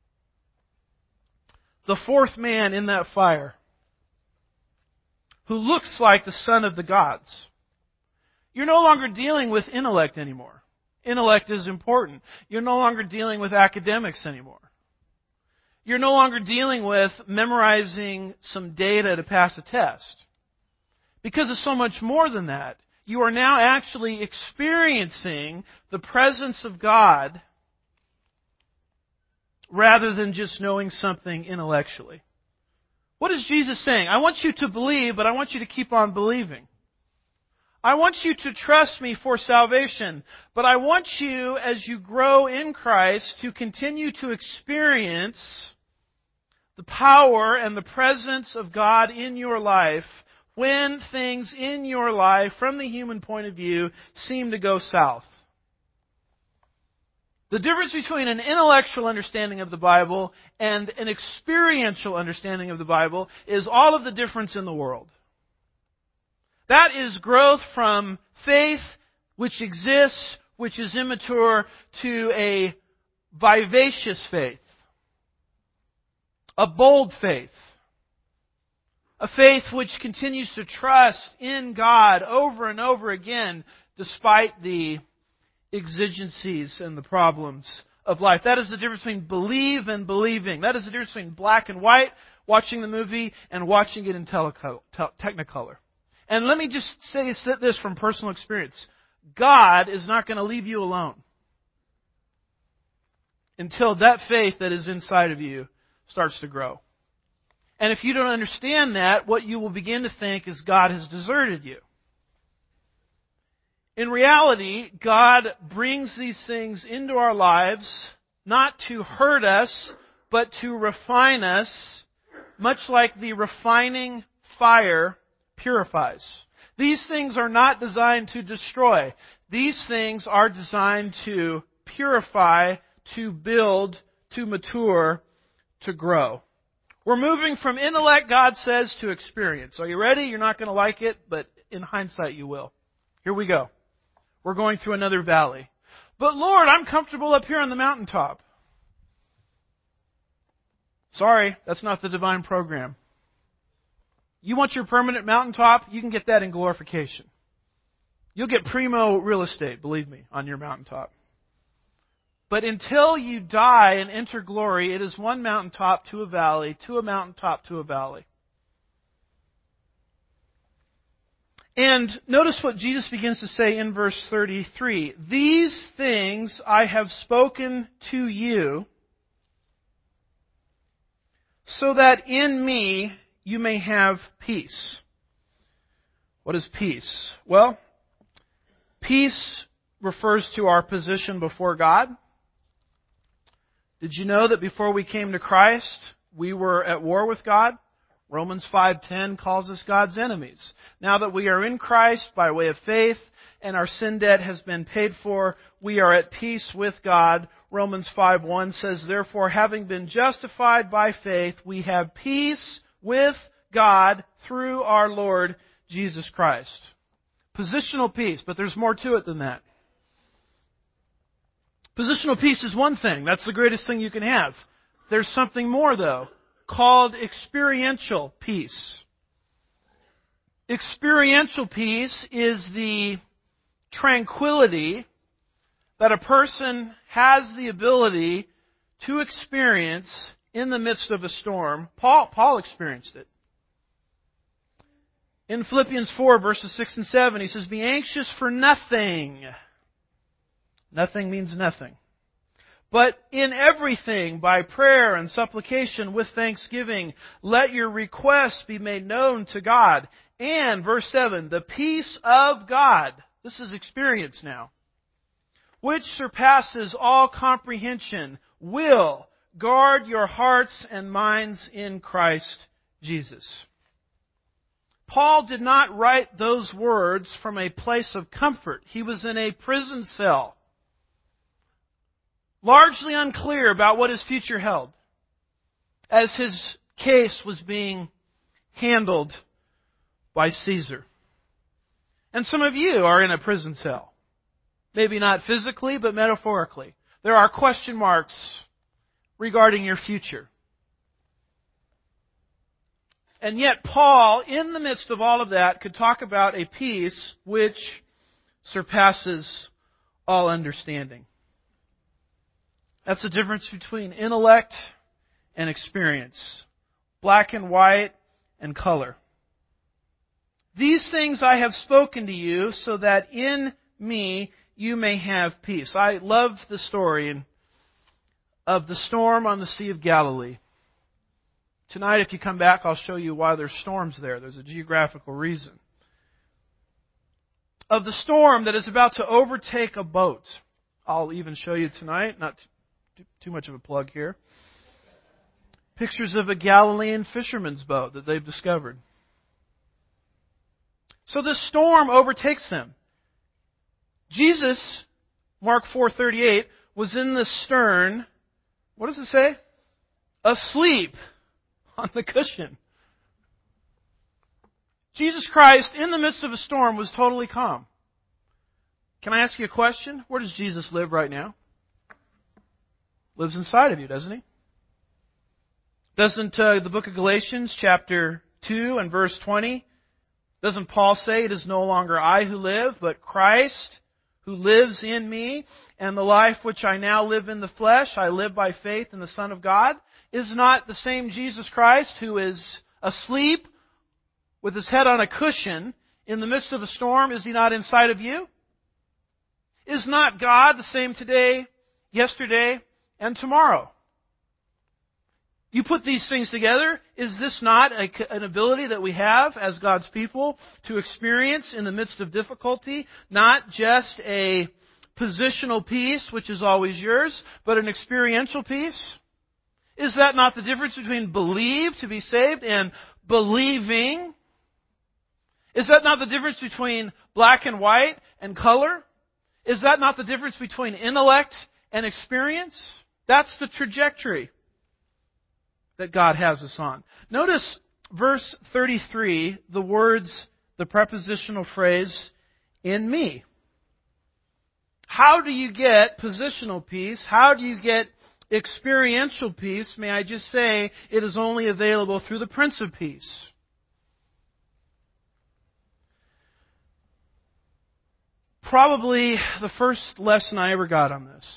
[SPEAKER 2] the fourth man in that fire, who looks like the son of the gods, you're no longer dealing with intellect anymore. Intellect is important. You're no longer dealing with academics anymore. You're no longer dealing with memorizing some data to pass a test. Because it's so much more than that. You are now actually experiencing the presence of God rather than just knowing something intellectually. What is Jesus saying? I want you to believe, but I want you to keep on believing. I want you to trust me for salvation, but I want you, as you grow in Christ, to continue to experience the power and the presence of God in your life when things in your life, from the human point of view, seem to go south. The difference between an intellectual understanding of the Bible and an experiential understanding of the Bible is all of the difference in the world. That is growth from faith, which exists, which is immature, to a vivacious faith. A bold faith. A faith which continues to trust in God over and over again, despite the exigencies and the problems of life. That is the difference between believe and believing. That is the difference between black and white, watching the movie, and watching it in teleco- te- Technicolor. And let me just say this from personal experience. God is not going to leave you alone. until that faith that is inside of you starts to grow. And if you don't understand that, what you will begin to think is God has deserted you. In reality, God brings these things into our lives not to hurt us, but to refine us, much like the refining fire purifies. These things are not designed to destroy. These things are designed to purify, to build, to mature, to grow. We're moving from intellect, God says, to experience. Are you ready? You're not going to like it, but in hindsight you will. Here we go. We're going through another valley. But Lord, I'm comfortable up here on the mountaintop. Sorry, that's not the divine program. You want your permanent mountaintop? You can get that in glorification. You'll get primo real estate, believe me, on your mountaintop. But until you die and enter glory, it is one mountaintop to a valley, to a mountaintop to a valley. And notice what Jesus begins to say in verse thirty-three. These things I have spoken to you, so that in me you may have peace. What is peace? Well, peace refers to our position before God. Did you know that before we came to Christ, we were at war with God? Romans five ten calls us God's enemies. Now that we are in Christ by way of faith and our sin debt has been paid for, we are at peace with God. Romans five one says, therefore, having been justified by faith, we have peace with God through our Lord Jesus Christ. Positional peace, but there's more to it than that. Positional peace is one thing. That's the greatest thing you can have. There's something more, though, called experiential peace. Experiential peace is the tranquility that a person has the ability to experience in the midst of a storm. Paul, Paul experienced it. In Philippians four, verses six and seven, he says, be anxious for nothing. Nothing means nothing. But in everything, by prayer and supplication with thanksgiving, let your requests be made known to God. And, verse seven, the peace of God, this is experience now, which surpasses all comprehension, will guard your hearts and minds in Christ Jesus. Paul did not write those words from a place of comfort. He was in a prison cell, largely unclear about what his future held, as his case was being handled by Caesar. And some of you are in a prison cell. Maybe not physically, but metaphorically. There are question marks regarding your future. And yet Paul, in the midst of all of that, could talk about a peace which surpasses all understanding. That's the difference between intellect and experience. Black and white and color. These things I have spoken to you so that in me you may have peace. I love the story of the storm on the Sea of Galilee. Tonight, if you come back, I'll show you why there's storms there. There's a geographical reason. Of the storm that is about to overtake a boat. I'll even show you tonight, not too, too much of a plug here. Pictures of a Galilean fisherman's boat that they've discovered. So this storm overtakes them. Jesus, Mark four thirty-eight, was in the stern, what does it say? Asleep on the cushion. Jesus Christ, in the midst of a storm, was totally calm. Can I ask you a question? Where does Jesus live right now? Lives inside of you, doesn't he? Doesn't uh, the book of Galatians, chapter two and verse twenty, doesn't Paul say, it is no longer I who live, but Christ who lives in me, and the life which I now live in the flesh, I live by faith in the Son of God? Is not the same Jesus Christ who is asleep with his head on a cushion in the midst of a storm, is he not inside of you? Is not God the same today, yesterday, and tomorrow. You put these things together, is this not a, an ability that we have as God's people to experience in the midst of difficulty? Not just a positional peace, which is always yours, but an experiential peace? Is that not the difference between believe to be saved and believing? Is that not the difference between black and white and color? Is that not the difference between intellect and experience? That's the trajectory that God has us on. Notice verse thirty-three, the words, the prepositional phrase, in me. How do you get positional peace? How do you get experiential peace? May I just say, it is only available through the Prince of Peace. Probably the first lesson I ever got on this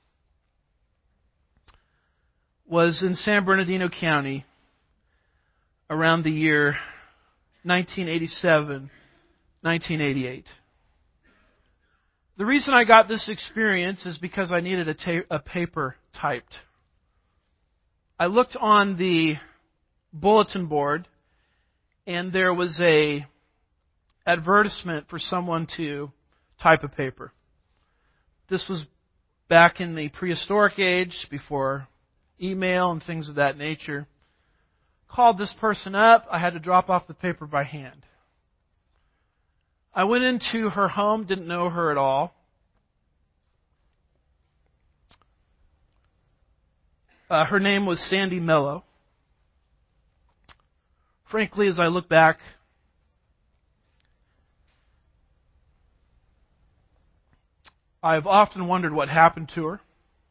[SPEAKER 2] was in San Bernardino County around the year nineteen eighty-seven, nineteen eighty-eight. The reason I got this experience is because I needed a, ta- a paper typed. I looked on the bulletin board and there was a advertisement for someone to type a paper. This was back in the prehistoric age, before email and things of that nature. Called this person up. I had to drop off the paper by hand. I went into her home, didn't know her at all. Uh, her name was Sandy Mello. Frankly, as I look back, I've often wondered what happened to her,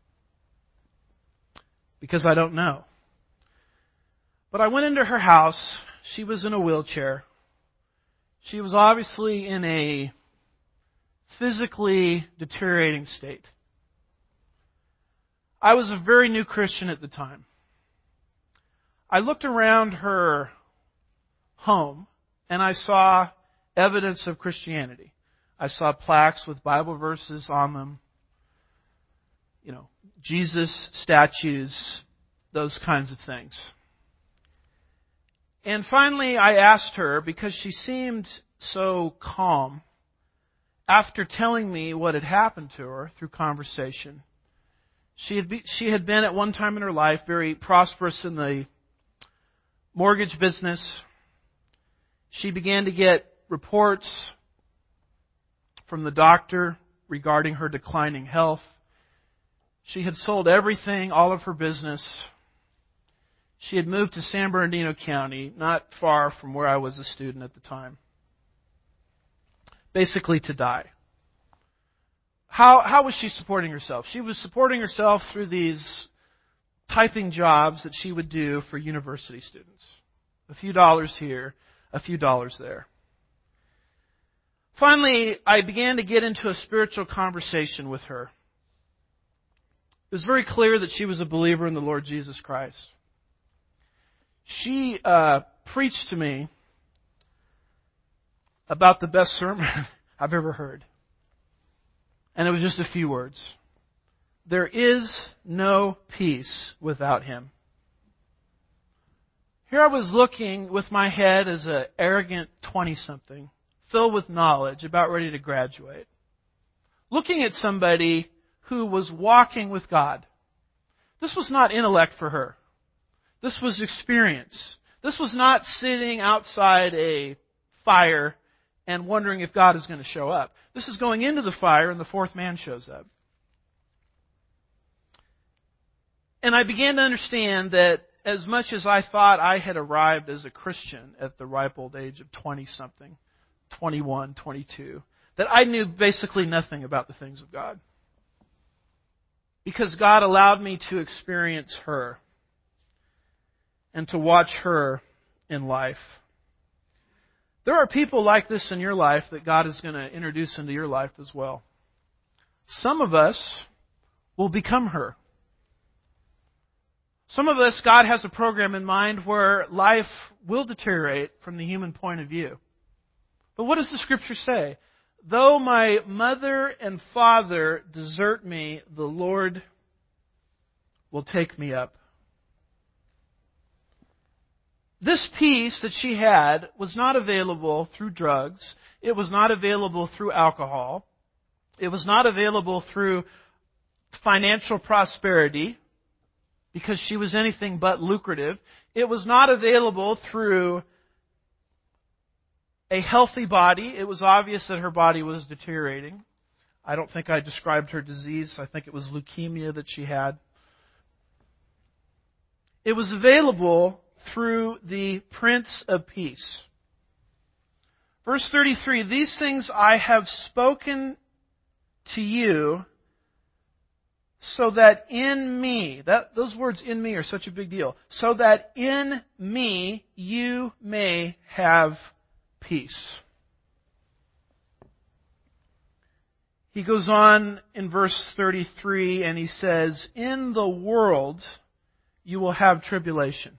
[SPEAKER 2] because I don't know. But I went into her house. She was in a wheelchair. She was obviously in a physically deteriorating state. I was a very new Christian at the time. I looked around her home and I saw evidence of Christianity. I saw plaques with Bible verses on them, you know, Jesus statues, those kinds of things. And finally I asked her, because she seemed so calm, after telling me what had happened to her through conversation. She had, be, she had been at one time in her life very prosperous in the mortgage business. She began to get reports from the doctor regarding her declining health. She had sold everything, all of her business. She had moved to San Bernardino County, not far from where I was a student at the time, basically to die. How, how was she supporting herself? She was supporting herself through these typing jobs that she would do for university students. A few dollars here, a few dollars there. Finally, I began to get into a spiritual conversation with her. It was very clear that she was a believer in the Lord Jesus Christ. She uh, preached to me about the best sermon I've ever heard. And it was just a few words. There is no peace without Him. Here I was looking with my head as an arrogant twenty-something, filled with knowledge, about ready to graduate. Looking at somebody who was walking with God. This was not intellect for her. This was experience. This was not sitting outside a fire and wondering if God is going to show up. This is going into the fire and the fourth man shows up. And I began to understand that as much as I thought I had arrived as a Christian at the ripe old age of twenty-something, twenty-one, twenty-two, that I knew basically nothing about the things of God. Because God allowed me to experience her and to watch her in life. There are people like this in your life that God is going to introduce into your life as well. Some of us will become her. Some of us, God has a program in mind where life will deteriorate from the human point of view. But what does the Scripture say? Though my mother and father desert me, the Lord will take me up. This peace that she had was not available through drugs. It was not available through alcohol. It was not available through financial prosperity, because she was anything but lucrative. It was not available through a healthy body. It was obvious that her body was deteriorating. I don't think I described her disease. I think it was leukemia that she had. It was available through the Prince of Peace. Verse thirty-three, these things I have spoken to you so that in me, that, those words in me are such a big deal, so that in me you may have peace. He goes on in verse thirty-three and he says, in the world you will have tribulation.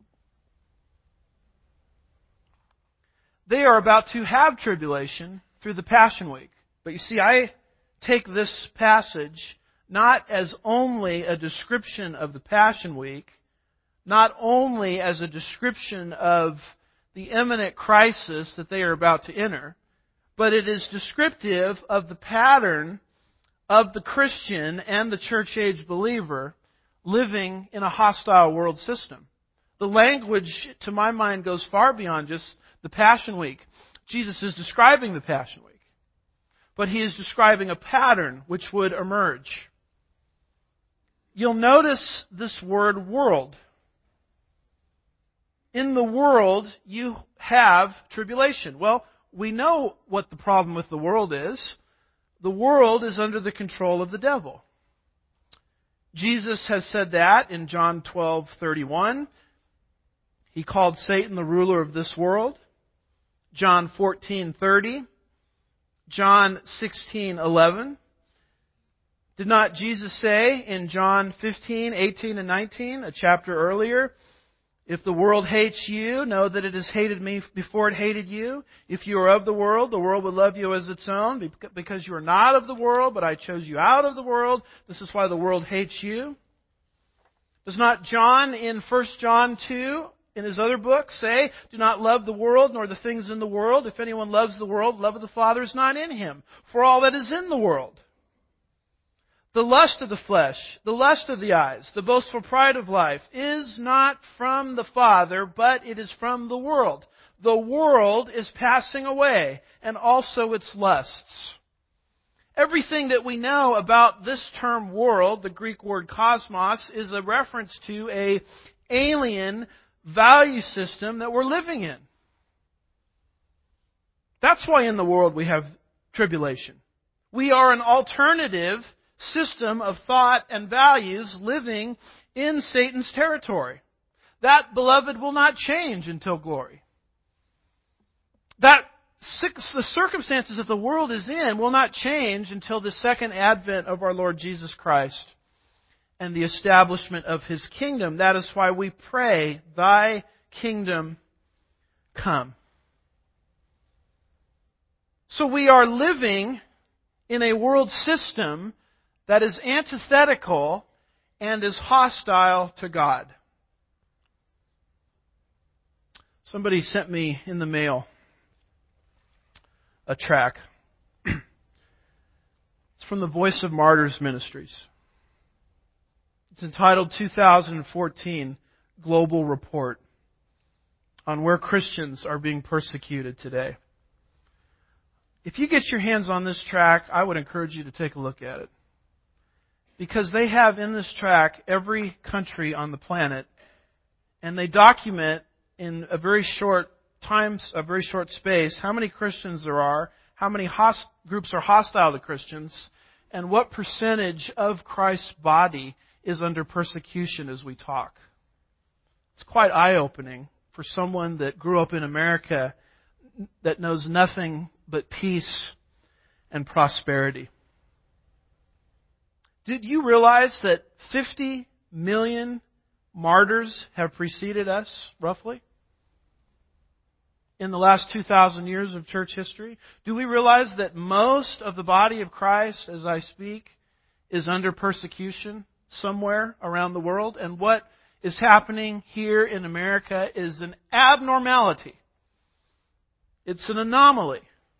[SPEAKER 2] They are about to have tribulation through the Passion Week. But you see, I take this passage not as only a description of the Passion Week, not only as a description of the imminent crisis that they are about to enter, but it is descriptive of the pattern of the Christian and the church-age believer living in a hostile world system. The language, to my mind, goes far beyond just the Passion Week. Jesus is describing the Passion Week, but He is describing a pattern which would emerge. You'll notice this word world. In the world, you have tribulation. Well, we know what the problem with the world is. The world is under the control of the devil. Jesus has said that in John twelve thirty-one. He called Satan the ruler of this world. John fourteen thirty. John sixteen eleven. Did not Jesus say in John fifteen, eighteen, and nineteen, a chapter earlier, if the world hates you, know that it has hated me before it hated you. If you are of the world, the world would love you as its own. Because you are not of the world, but I chose you out of the world. This is why the world hates you. Does not John in First John two, in his other book, say, do not love the world nor the things in the world. If anyone loves the world, love of the Father is not in him. For all that is in the world, the lust of the flesh, the lust of the eyes, the boastful pride of life, is not from the Father, but it is from the world. The world is passing away, and also its lusts. Everything that we know about this term world, the Greek word cosmos, is a reference to an alien value system that we're living in. That's why in the world we have tribulation. We are an alternative system of thought and values living in Satan's territory. That, beloved, will not change until glory. That the circumstances that the world is in will not change until the second advent of our Lord Jesus Christ and the establishment of His kingdom. That is why we pray, Thy kingdom come. So we are living in a world system that is antithetical and is hostile to God. Somebody sent me in the mail a tract. It's from the Voice of Martyrs Ministries. It's entitled two thousand fourteen Global Report on where Christians are being persecuted today. If you get your hands on this tract, I would encourage you to take a look at it. Because they have in this tract every country on the planet, and they document in a very short time, a very short space, how many Christians there are, how many host- groups are hostile to Christians, and what percentage of Christ's body is under persecution as we talk. It's quite eye-opening for someone that grew up in America that knows nothing but peace and prosperity. Did you realize that fifty million martyrs have preceded us, roughly, in the last two thousand years of church history? Do we realize that most of the body of Christ, as I speak, is under persecution? somewhere around the world, and what is happening here in America is an abnormality. It's an anomaly.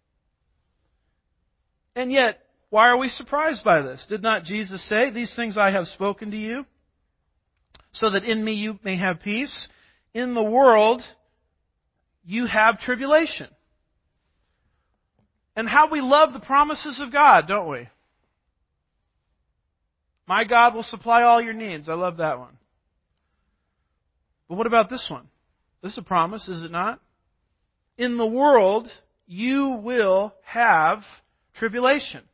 [SPEAKER 2] And yet, why are we surprised by this? Did not Jesus say, "These things I have spoken to you, so that in me you may have peace"? In the world, you have tribulation. And how we love the promises of God, don't we? My God will supply all your needs. I love that one. But what about this one? This is a promise, is it not? In the world, you will have tribulation.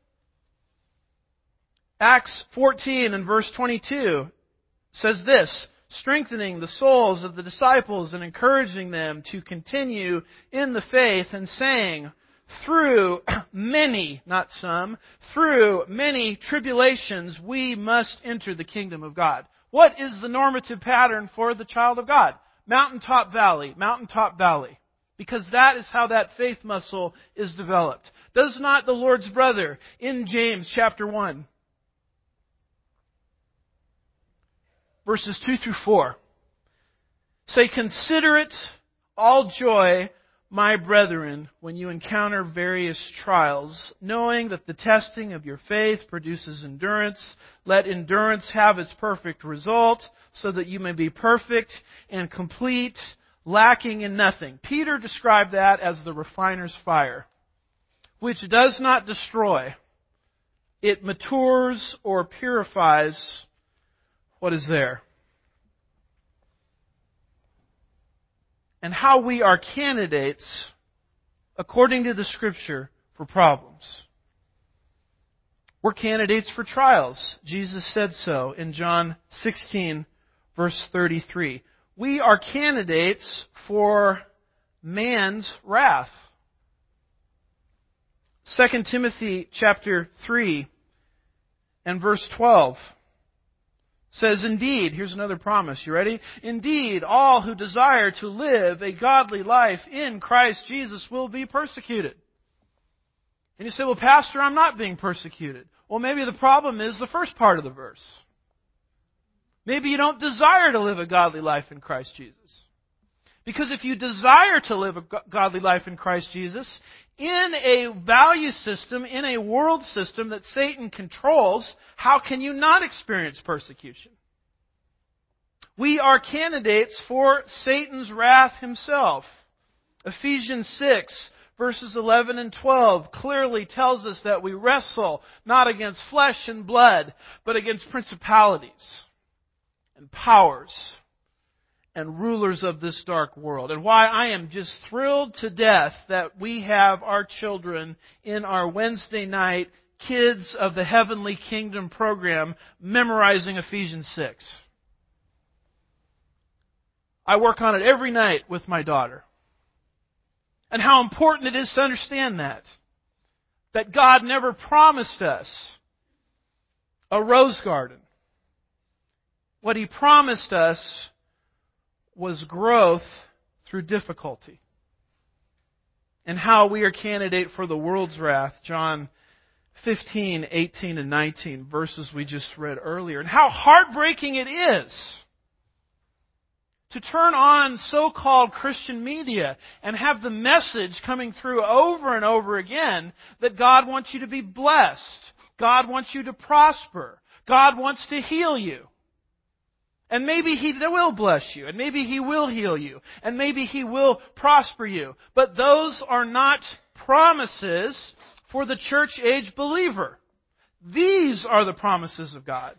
[SPEAKER 2] Acts fourteen and verse twenty-two says this, "Strengthening the souls of the disciples and encouraging them to continue in the faith, and saying, through many, not some, through many tribulations we must enter the kingdom of God." What is the normative pattern for the child of God? Mountaintop valley, mountaintop valley. Because that is how that faith muscle is developed. Does not the Lord's brother in James chapter one, verses two through four, say, "Consider it all joy, my brethren, when you encounter various trials, knowing that the testing of your faith produces endurance. Let endurance have its perfect result, so that you may be perfect and complete, lacking in nothing." Peter described that as the refiner's fire, which does not destroy. It matures or purifies what is there. And how we are candidates, according to the Scripture, for problems. We're candidates for trials. Jesus said so in John sixteen, verse thirty-three. We are candidates for man's wrath. Second Timothy chapter three and verse twelve says, "Indeed," here's another promise, you ready? "Indeed, all who desire to live a godly life in Christ Jesus will be persecuted." And you say, "Well, Pastor, I'm not being persecuted." Well, maybe the problem is the first part of the verse. Maybe you don't desire to live a godly life in Christ Jesus. Because if you desire to live a godly life in Christ Jesus, in a value system, in a world system that Satan controls, how can you not experience persecution? We are candidates for Satan's wrath himself. Ephesians six, verses eleven and twelve clearly tells us that we wrestle not against flesh and blood, but against principalities and powers and rulers of this dark world. And why I am just thrilled to death that we have our children in our Wednesday night Kids of the Heavenly Kingdom program memorizing Ephesians six. I work on it every night with my daughter. And how important it is to understand that. That God never promised us a rose garden. What He promised us was growth through difficulty. And how we are candidate for the world's wrath. John fifteen, eighteen, and nineteen, verses we just read earlier. And how heartbreaking it is to turn on so-called Christian media and have the message coming through over and over again that God wants you to be blessed. God wants you to prosper. God wants to heal you. And maybe He will bless you. And maybe He will heal you. And maybe He will prosper you. But those are not promises for the church-age believer. These are the promises of God.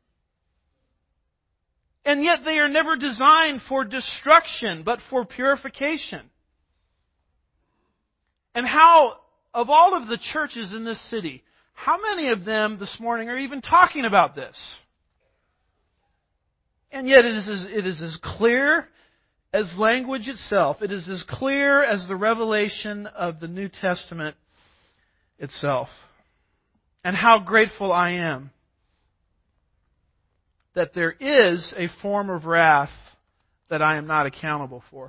[SPEAKER 2] And yet they are never designed for destruction, but for purification. And how, of all of the churches in this city, how many of them this morning are even talking about this? And yet it is, as, it is as clear as language itself. It is as clear as the revelation of the New Testament itself. And how grateful I am that there is a form of wrath that I am not accountable for.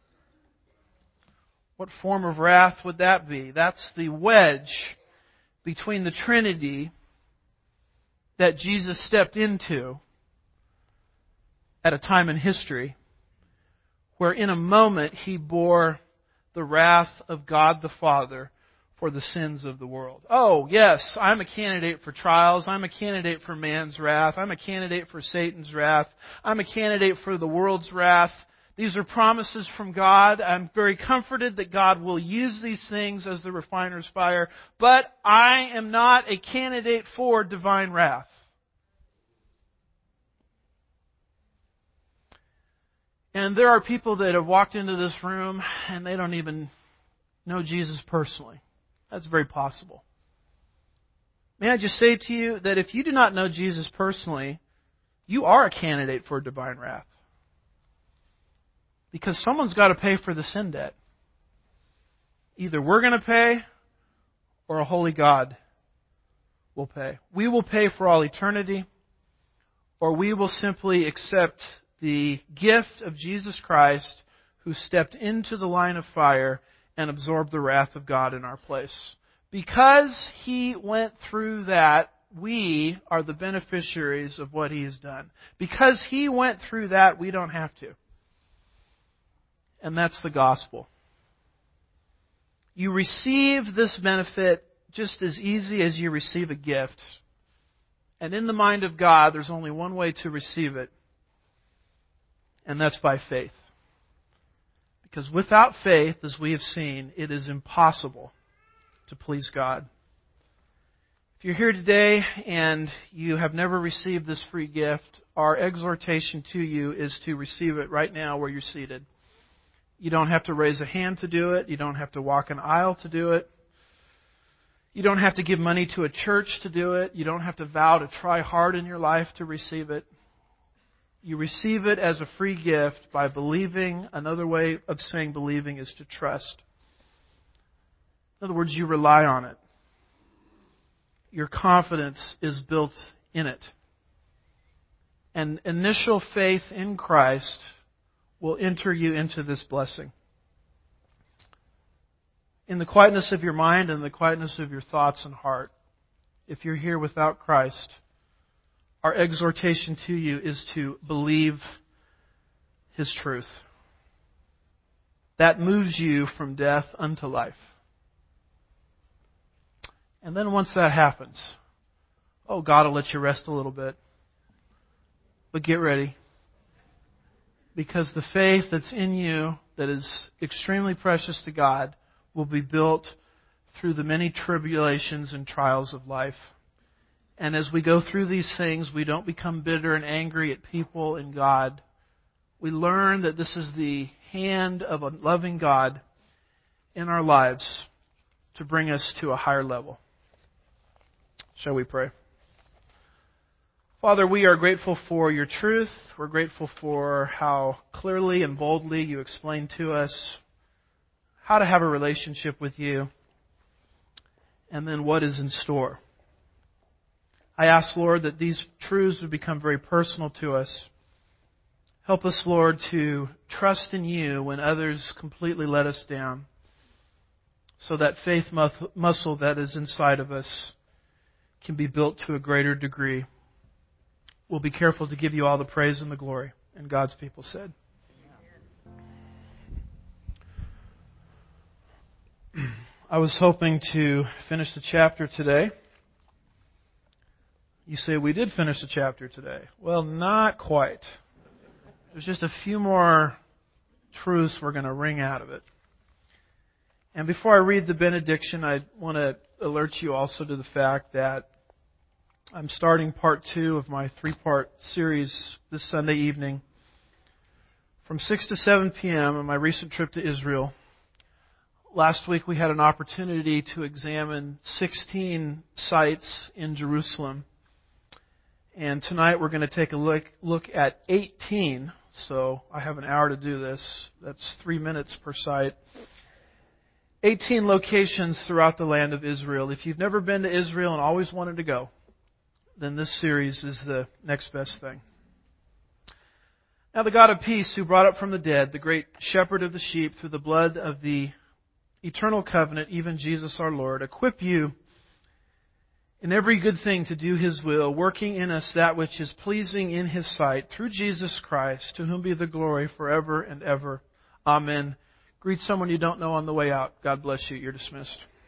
[SPEAKER 2] What form of wrath would that be? That's the wedge between the Trinity that Jesus stepped into at a time in history where in a moment He bore the wrath of God the Father for the sins of the world. Oh, yes, I'm a candidate for trials. I'm a candidate for man's wrath. I'm a candidate for Satan's wrath. I'm a candidate for the world's wrath. These are promises from God. I'm very comforted that God will use these things as the refiner's fire. But I am not a candidate for divine wrath. And there are people that have walked into this room and they don't even know Jesus personally. That's very possible. May I just say to you that if you do not know Jesus personally, you are a candidate for divine wrath. Because someone's got to pay for the sin debt. Either we're going to pay or a holy God will pay. We will pay for all eternity, or we will simply accept the gift of Jesus Christ who stepped into the line of fire and absorbed the wrath of God in our place. Because He went through that, we are the beneficiaries of what He has done. Because He went through that, we don't have to. And that's the gospel. You receive this benefit just as easy as you receive a gift. And in the mind of God, there's only one way to receive it. And that's by faith. Because without faith, as we have seen, it is impossible to please God. If you're here today and you have never received this free gift, our exhortation to you is to receive it right now where you're seated. You don't have to raise a hand to do it. You don't have to walk an aisle to do it. You don't have to give money to a church to do it. You don't have to vow to try hard in your life to receive it. You receive it as a free gift by believing. Another way of saying believing is to trust. In other words, you rely on it. Your confidence is built in it. And initial faith in Christ will enter you into this blessing. In the quietness of your mind and the quietness of your thoughts and heart, if you're here without Christ, our exhortation to you is to believe His truth. That moves you from death unto life. And then once that happens, oh, God will let you rest a little bit. But get ready. Because the faith that's in you, that is extremely precious to God, will be built through the many tribulations and trials of life. And as we go through these things, we don't become bitter and angry at people and God. We learn that this is the hand of a loving God in our lives to bring us to a higher level. Shall we pray? Father, we are grateful for your truth. We're grateful for how clearly and boldly you explain to us how to have a relationship with you and then what is in store. I ask, Lord, that these truths would become very personal to us. Help us, Lord, to trust in you when others completely let us down, so that faith muscle that is inside of us can be built to a greater degree. We'll be careful to give you all the praise and the glory. And God's people said. I was hoping to finish the chapter today. You say, we did finish the chapter today. Well, not quite. There's just a few more truths we're going to wring out of it. And before I read the benediction, I want to alert you also to the fact that I'm starting part two of my three-part series this Sunday evening from six to seven p.m. on my recent trip to Israel. Last week we had an opportunity to examine sixteen sites in Jerusalem. And tonight we're going to take a look, look at eighteen. So I have an hour to do this. That's three minutes per site. eighteen locations throughout the land of Israel. If you've never been to Israel and always wanted to go, then this series is the next best thing. Now the God of peace, who brought up from the dead the great shepherd of the sheep through the blood of the eternal covenant, even Jesus our Lord, equip you in every good thing to do His will, working in us that which is pleasing in His sight, through Jesus Christ, to whom be the glory forever and ever. Amen. Greet someone you don't know on the way out. God bless you. You're dismissed.